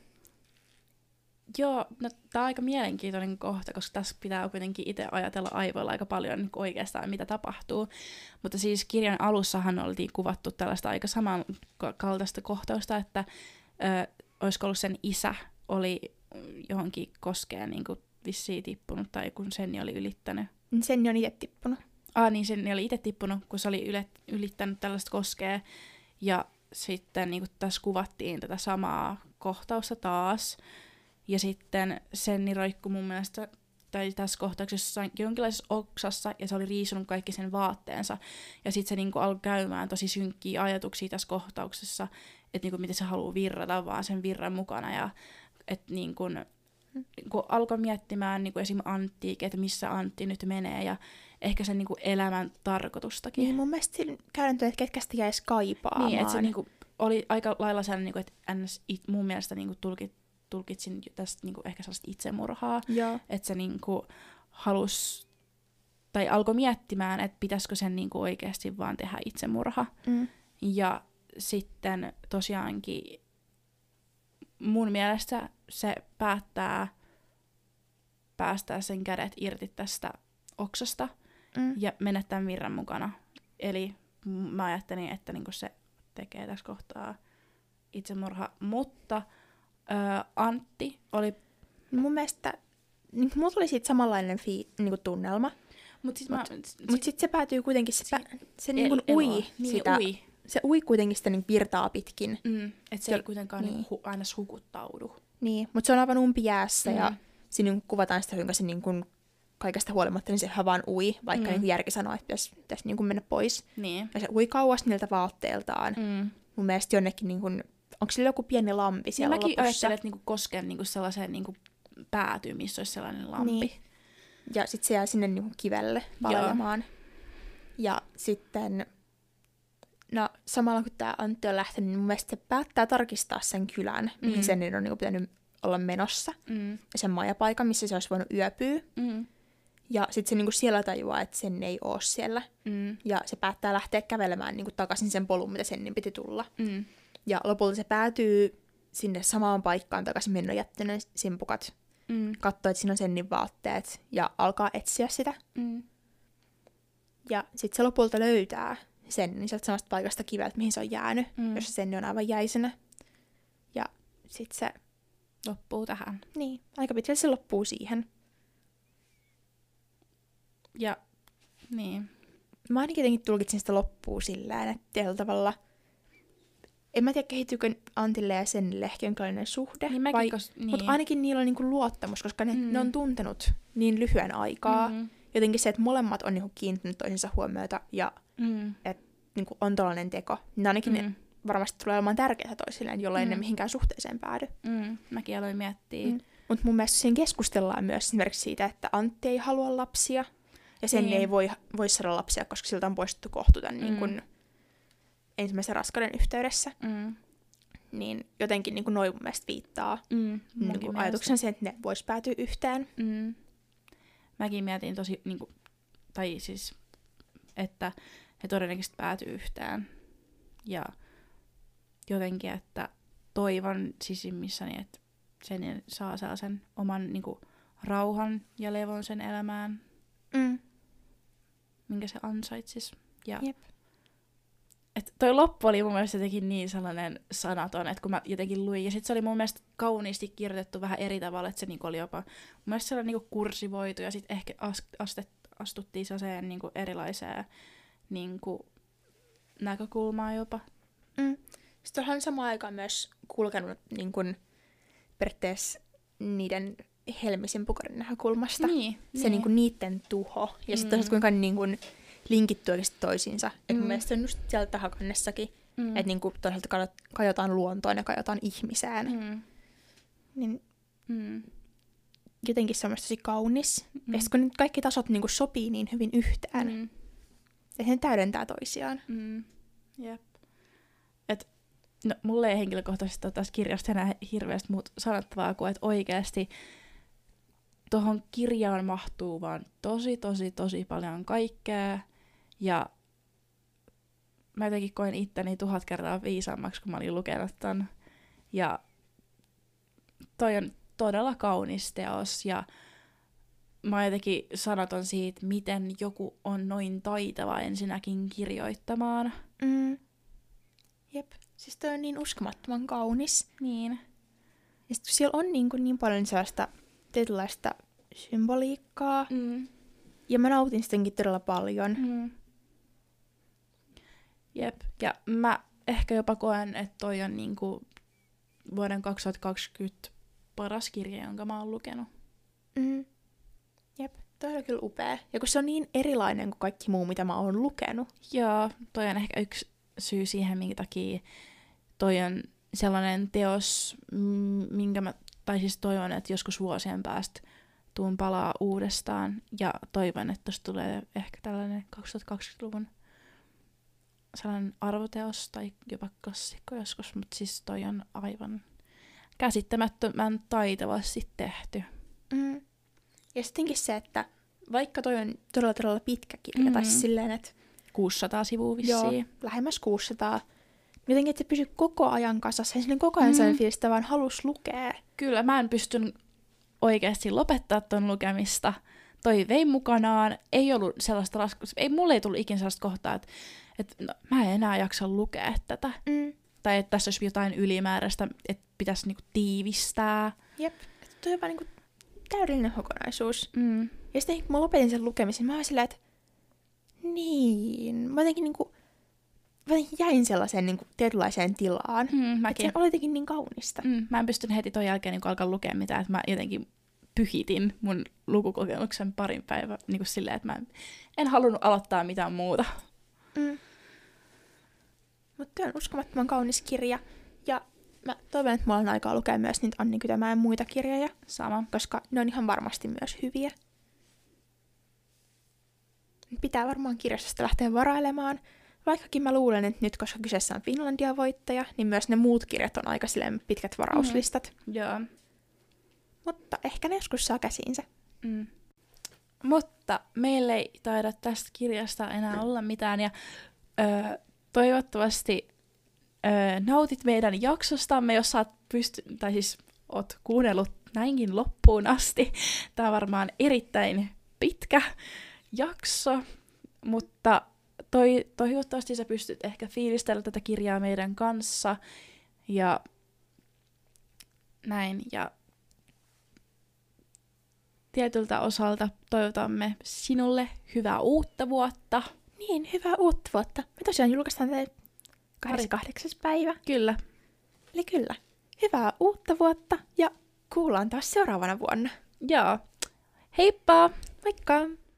Joo, no tää on aika mielenkiintoinen kohta, koska tässä pitää kuitenkin itse ajatella aivoilla aika paljon niin oikeastaan, mitä tapahtuu. Mutta siis kirjan alussahan oltiin kuvattu tällaista aika samankaltaista kohtausta, että ö, olisiko ollut sen isä oli johonkin koskeen niin kuin vissiin tippunut, tai kun Senni oli ylittänyt. Senni on itse tippunut. Ah niin, Senni oli itse tippunut, kun se oli yle, ylittänyt tällaista koskea. Ja sitten niin kuin tässä kuvattiin tätä samaa kohtausta taas. Ja sitten Senni roikkui mun mielestä, tai tässä kohtauksessa jonkinlaisessa oksassa, ja se oli riisunut kaikki sen vaatteensa. Ja sitten se niinku alkoi käymään tosi synkkiä ajatuksia tässä kohtauksessa, että niinku miten se haluaa virrata vaan sen virran mukana. Ja että niinku, niinku alkoi miettimään niinku esim. Anttiikin, että missä Antti nyt menee, ja ehkä sen niinku elämän tarkoitustakin. Niin mun mielestä sillä käydään, että ketkä sitä jäisi kaipaamaan. Niin, että se niinku oli aika lailla sellainen, niinku, että ns, it, mun mielestä niinku tulkit, tulkitsin tästä niinku ehkä sellaista itsemurhaa. Joo. Että se niinku halusi, tai alkoi miettimään, että pitäisikö sen niinku oikeasti vaan tehdä itsemurha. Mm. Ja sitten tosiaankin mun mielestä se päättää päästää sen kädet irti tästä oksasta Mm. ja mennä tämän virran mukana. Eli mä ajattelin, että niinku se tekee tässä kohtaa itsemurha, mutta ö, Antti oli... Mun mielestä, niin mulla tuli siitä samanlainen fii, niin kuin tunnelma, Mutta sit Mut- mä... Sit, mutta sitten se päätyy kuitenkin, se, pä, se niin kuin el- ui eloa. Niin, sitä, ui. se ui kuitenkin sitä niin virtaa pitkin. Mm, että se ei Ja- kuitenkaan niin. niin. hu, aina hukuttaudu. Niin, mutta se on aivan umpijäässä Mm. ja siinä niin kuvataan sitä, kuinka se niin kuin kaikesta huolimatta, niin se vaan ui, vaikka Mm. niin kuin järki sanoo, että pitäisi, pitäisi niin kuin mennä pois. Niin. Ja se ui kauas niiltä vaatteiltaan. Mm. Mun mielestä jonnekin, niin kuin, onko sillä joku pieni lampi Ja siellä mäkin lopussa? ajattelen, että niinku kosken niinku sellaiseen niinku päätyyn, missä olisi sellainen lampi. Niin. Ja sitten se jää sinne niin kuin kivelle palelemaan. Ja sitten, no samalla kun tämä Antti on lähtenyt, niin mun mielestä se päättää tarkistaa sen kylän, mihin Mm. sen niin on niin kuin pitänyt olla menossa. Mm. Ja sen majapaikan, missä se olisi voinut yöpyä. Mm. Ja sitten se niinku siellä tajuaa, että sen ei ole siellä. Mm. Ja se päättää lähteä kävelemään niinku takaisin sen polun, mitä sen piti tulla. Mm. Ja lopulta se päätyy sinne samaan paikkaan takaisin, minne on jättänyt simpukat. Mm. Katsoo, että siinä on Sennin vaatteet ja alkaa etsiä sitä. Mm. Ja sitten se lopulta löytää Sennin sieltä samasta paikasta kiveltä, mihin se on jäänyt, Mm. jossa Senni on aivan jäisenä. Ja sitten se, Loppuu tähän. niin, aika pitkälle se loppuu siihen. Ja Niin. Mä ainakin jotenkin tulkitsin sitä loppuun sillä että tietyllä tavalla, en mä tiedä kehittyykö Antille ja Sennille ehkä jonkinlainen suhde, Niin mäkin, vai, kos, niin. mutta ainakin niillä on niinku luottamus, koska ne, mm. ne on tuntenut niin lyhyen aikaa. Mm-hmm. Jotenkin se, että molemmat on niinku kiinnittänyt toisensa huomiota ja mm. että niinku on tollainen teko, niin ainakin mm. ne varmasti tulee olemaan tärkeää toisilleen, jollei mm. ne mihinkään suhteeseen päädy. Mm. Mäkin aloin miettiä. Mm. Mutta mun mielestä siinä keskustellaan myös esimerkiksi siitä, että Antti ei halua lapsia, ja sen niin. ei voi, voi saada lapsia, koska siltä on poistettu kohtu tämän mm. niin kun ensimmäisen raskauden yhteydessä. Mm. Niin jotenkin niin noin mun mielestä viittaa mm. niin ajatuksen siihen, että ne vois päätyä yhteen. Mm. Mäkin mietin tosi, niin kuin, tai siis, että he todennäköisesti päätyy yhteen. Ja jotenkin, että toivon sisimmissäni, että sen saa sellaisen oman niin kuin, rauhan ja levon sen elämään, mm. minkä se ansaitsisi. Ja Jep. et toi loppu oli mun mielestä jotenkin niin sellainen sanaton, että kun mä jotenkin luin, ja sit se oli mun mielestä kauniisti kirjoitettu vähän eri tavalla, että se niinku oli jopa mun mielestä sellainen niinku kursivoitu, ja sit ehkä astet, astuttiin sellaiseen niinku erilaiseen niinku näkökulmaan jopa. Mm. Sitten onhan samaan aikaan myös kulkenut niin kun, periaatteessa niiden Helmisen pukarin näkökulmasta. Niin, se niin. Niin kun, niiden tuho. Ja sitten mm. kuinka niin kun, linkittyy oikeasti toisiinsa. Mm. Et mun mielestä se on just siellä tahakannessakin, mm. että niin toisaalta kajotaan luontoon ja kajotaan ihmiseen. Mm. Niin mm. jotenkin se on myös tosi kaunis. Mm. Ja sitten kun kaikki tasot niin kun, sopii niin hyvin yhteen, mm. ja ne täydentää toisiaan. Mm. Jep. Et, no, mulle ei henkilökohtaisesti ole tässä kirjasta enää hirveästi muut sanottavaa kuin, että oikeasti tuohon kirjaan mahtuu vaan tosi, tosi, tosi paljon kaikkea. Ja mä jotenkin koin itteni tuhat kertaa viisaammaksi, kun mä olin lukenut ton. Ja toi on todella kaunis teos. Ja mä jotenkin sanaton siitä, miten joku on noin taitava ensinnäkin kirjoittamaan. Mm. Jep. Siis toi on niin uskomattoman kaunis. Niin. Ja sit siellä on niin, kuin niin paljon sellaista tietynlaista symboliikkaa. Mm. Ja mä nautin sitäkin todella paljon. Mm. Jep. Ja mä ehkä jopa koen, että toi on niinku vuoden kaksituhattakaksikymmentä paras kirja, jonka mä oon lukenut. Mm. Jep. Toi on kyllä upea. Ja kun se on niin erilainen kuin kaikki muu, mitä mä oon lukenut. Joo, toi on ehkä yksi syy siihen, minkä takia toi on sellainen teos, minkä mä, tai siis toivon, että joskus vuosien päästä tuun palaa uudestaan, ja toivon, että tosta tulee ehkä tällainen kaksituhattakaksikymmentäluvun sellainen arvoteos, tai jopa klassikko joskus, mutta siis toi on aivan käsittämättömän taitavasti tehty. Mm. Ja sittenkin se, että vaikka toi on todella todella pitkä kirja, mm-hmm. tai siis silleen, että kuusisataa sivua vissiin. Joo, lähemmäs kuusisataa. Jotenkin, että se pysyy koko ajan kasassa. Ja koko ajan mm. sellainen fiilis, että vaan halus lukea. Kyllä, mä en pystyn oikeasti lopettaa ton lukemista. Toi vei mukanaan. Ei ollut sellaista raskusta. Ei, mulle ei tullut ikinä sellaista kohtaa, että, että no, mä en enää jaksa lukea tätä. Mm. Tai että tässä olisi jotain ylimääräistä, että pitäisi niinku tiivistää. Jep. Että toi on vaan niinku täydellinen kokonaisuus. Mm. Ja sitten kun mä lopetin sen lukemisen, mä olin silleen, että niin. Mä jotenkin niinku mä jäin sellaiseen niinku tietynlaiseen tilaan. Mm, että se oli jotenkin niin kaunista. Mm, mä en pystynyt heti ton jälkeen niinku alkaa lukea mitään, että mä jotenkin pyhitin mun lukukokemuksen parin päivän niinku silleen, että mä en, en halunnut aloittaa mitään muuta. Mm. Mutta on uskomattoman kaunis kirja. Ja mä toivon, että mulla on aikaa lukea myös niitä Anni Kytömäen muita kirjoja. Sama. Koska ne on ihan varmasti myös hyviä. Pitää varmaan kirjastosta lähteä varailemaan. Vaikkakin mä luulen, että nyt, koska kyseessä on Finlandia-voittaja, niin myös ne muut kirjat on aika silleen pitkät varauslistat. Mm. Joo. Mutta ehkä ne joskus saa käsiinsä. Mm. Mutta meillä ei taida tästä kirjasta enää olla mitään. Ja öö, toivottavasti öö, nautit meidän jaksostamme, jos sä oot pysty- tai siis oot kuunnellut näinkin loppuun asti. Tää on varmaan erittäin pitkä jakso, mutta toi, toivottavasti sä pystyt ehkä fiilistellä tätä kirjaa meidän kanssa ja näin. Ja tietyltä osalta toivotamme sinulle hyvää uutta vuotta. Niin, hyvää uutta vuotta. Me tosiaan julkaistaan teille kahdeskymmeneskahdeksas päivä. Kyllä. Eli kyllä, hyvää uutta vuotta ja kuullaan taas seuraavana vuonna. Joo. Heippa! Moikka!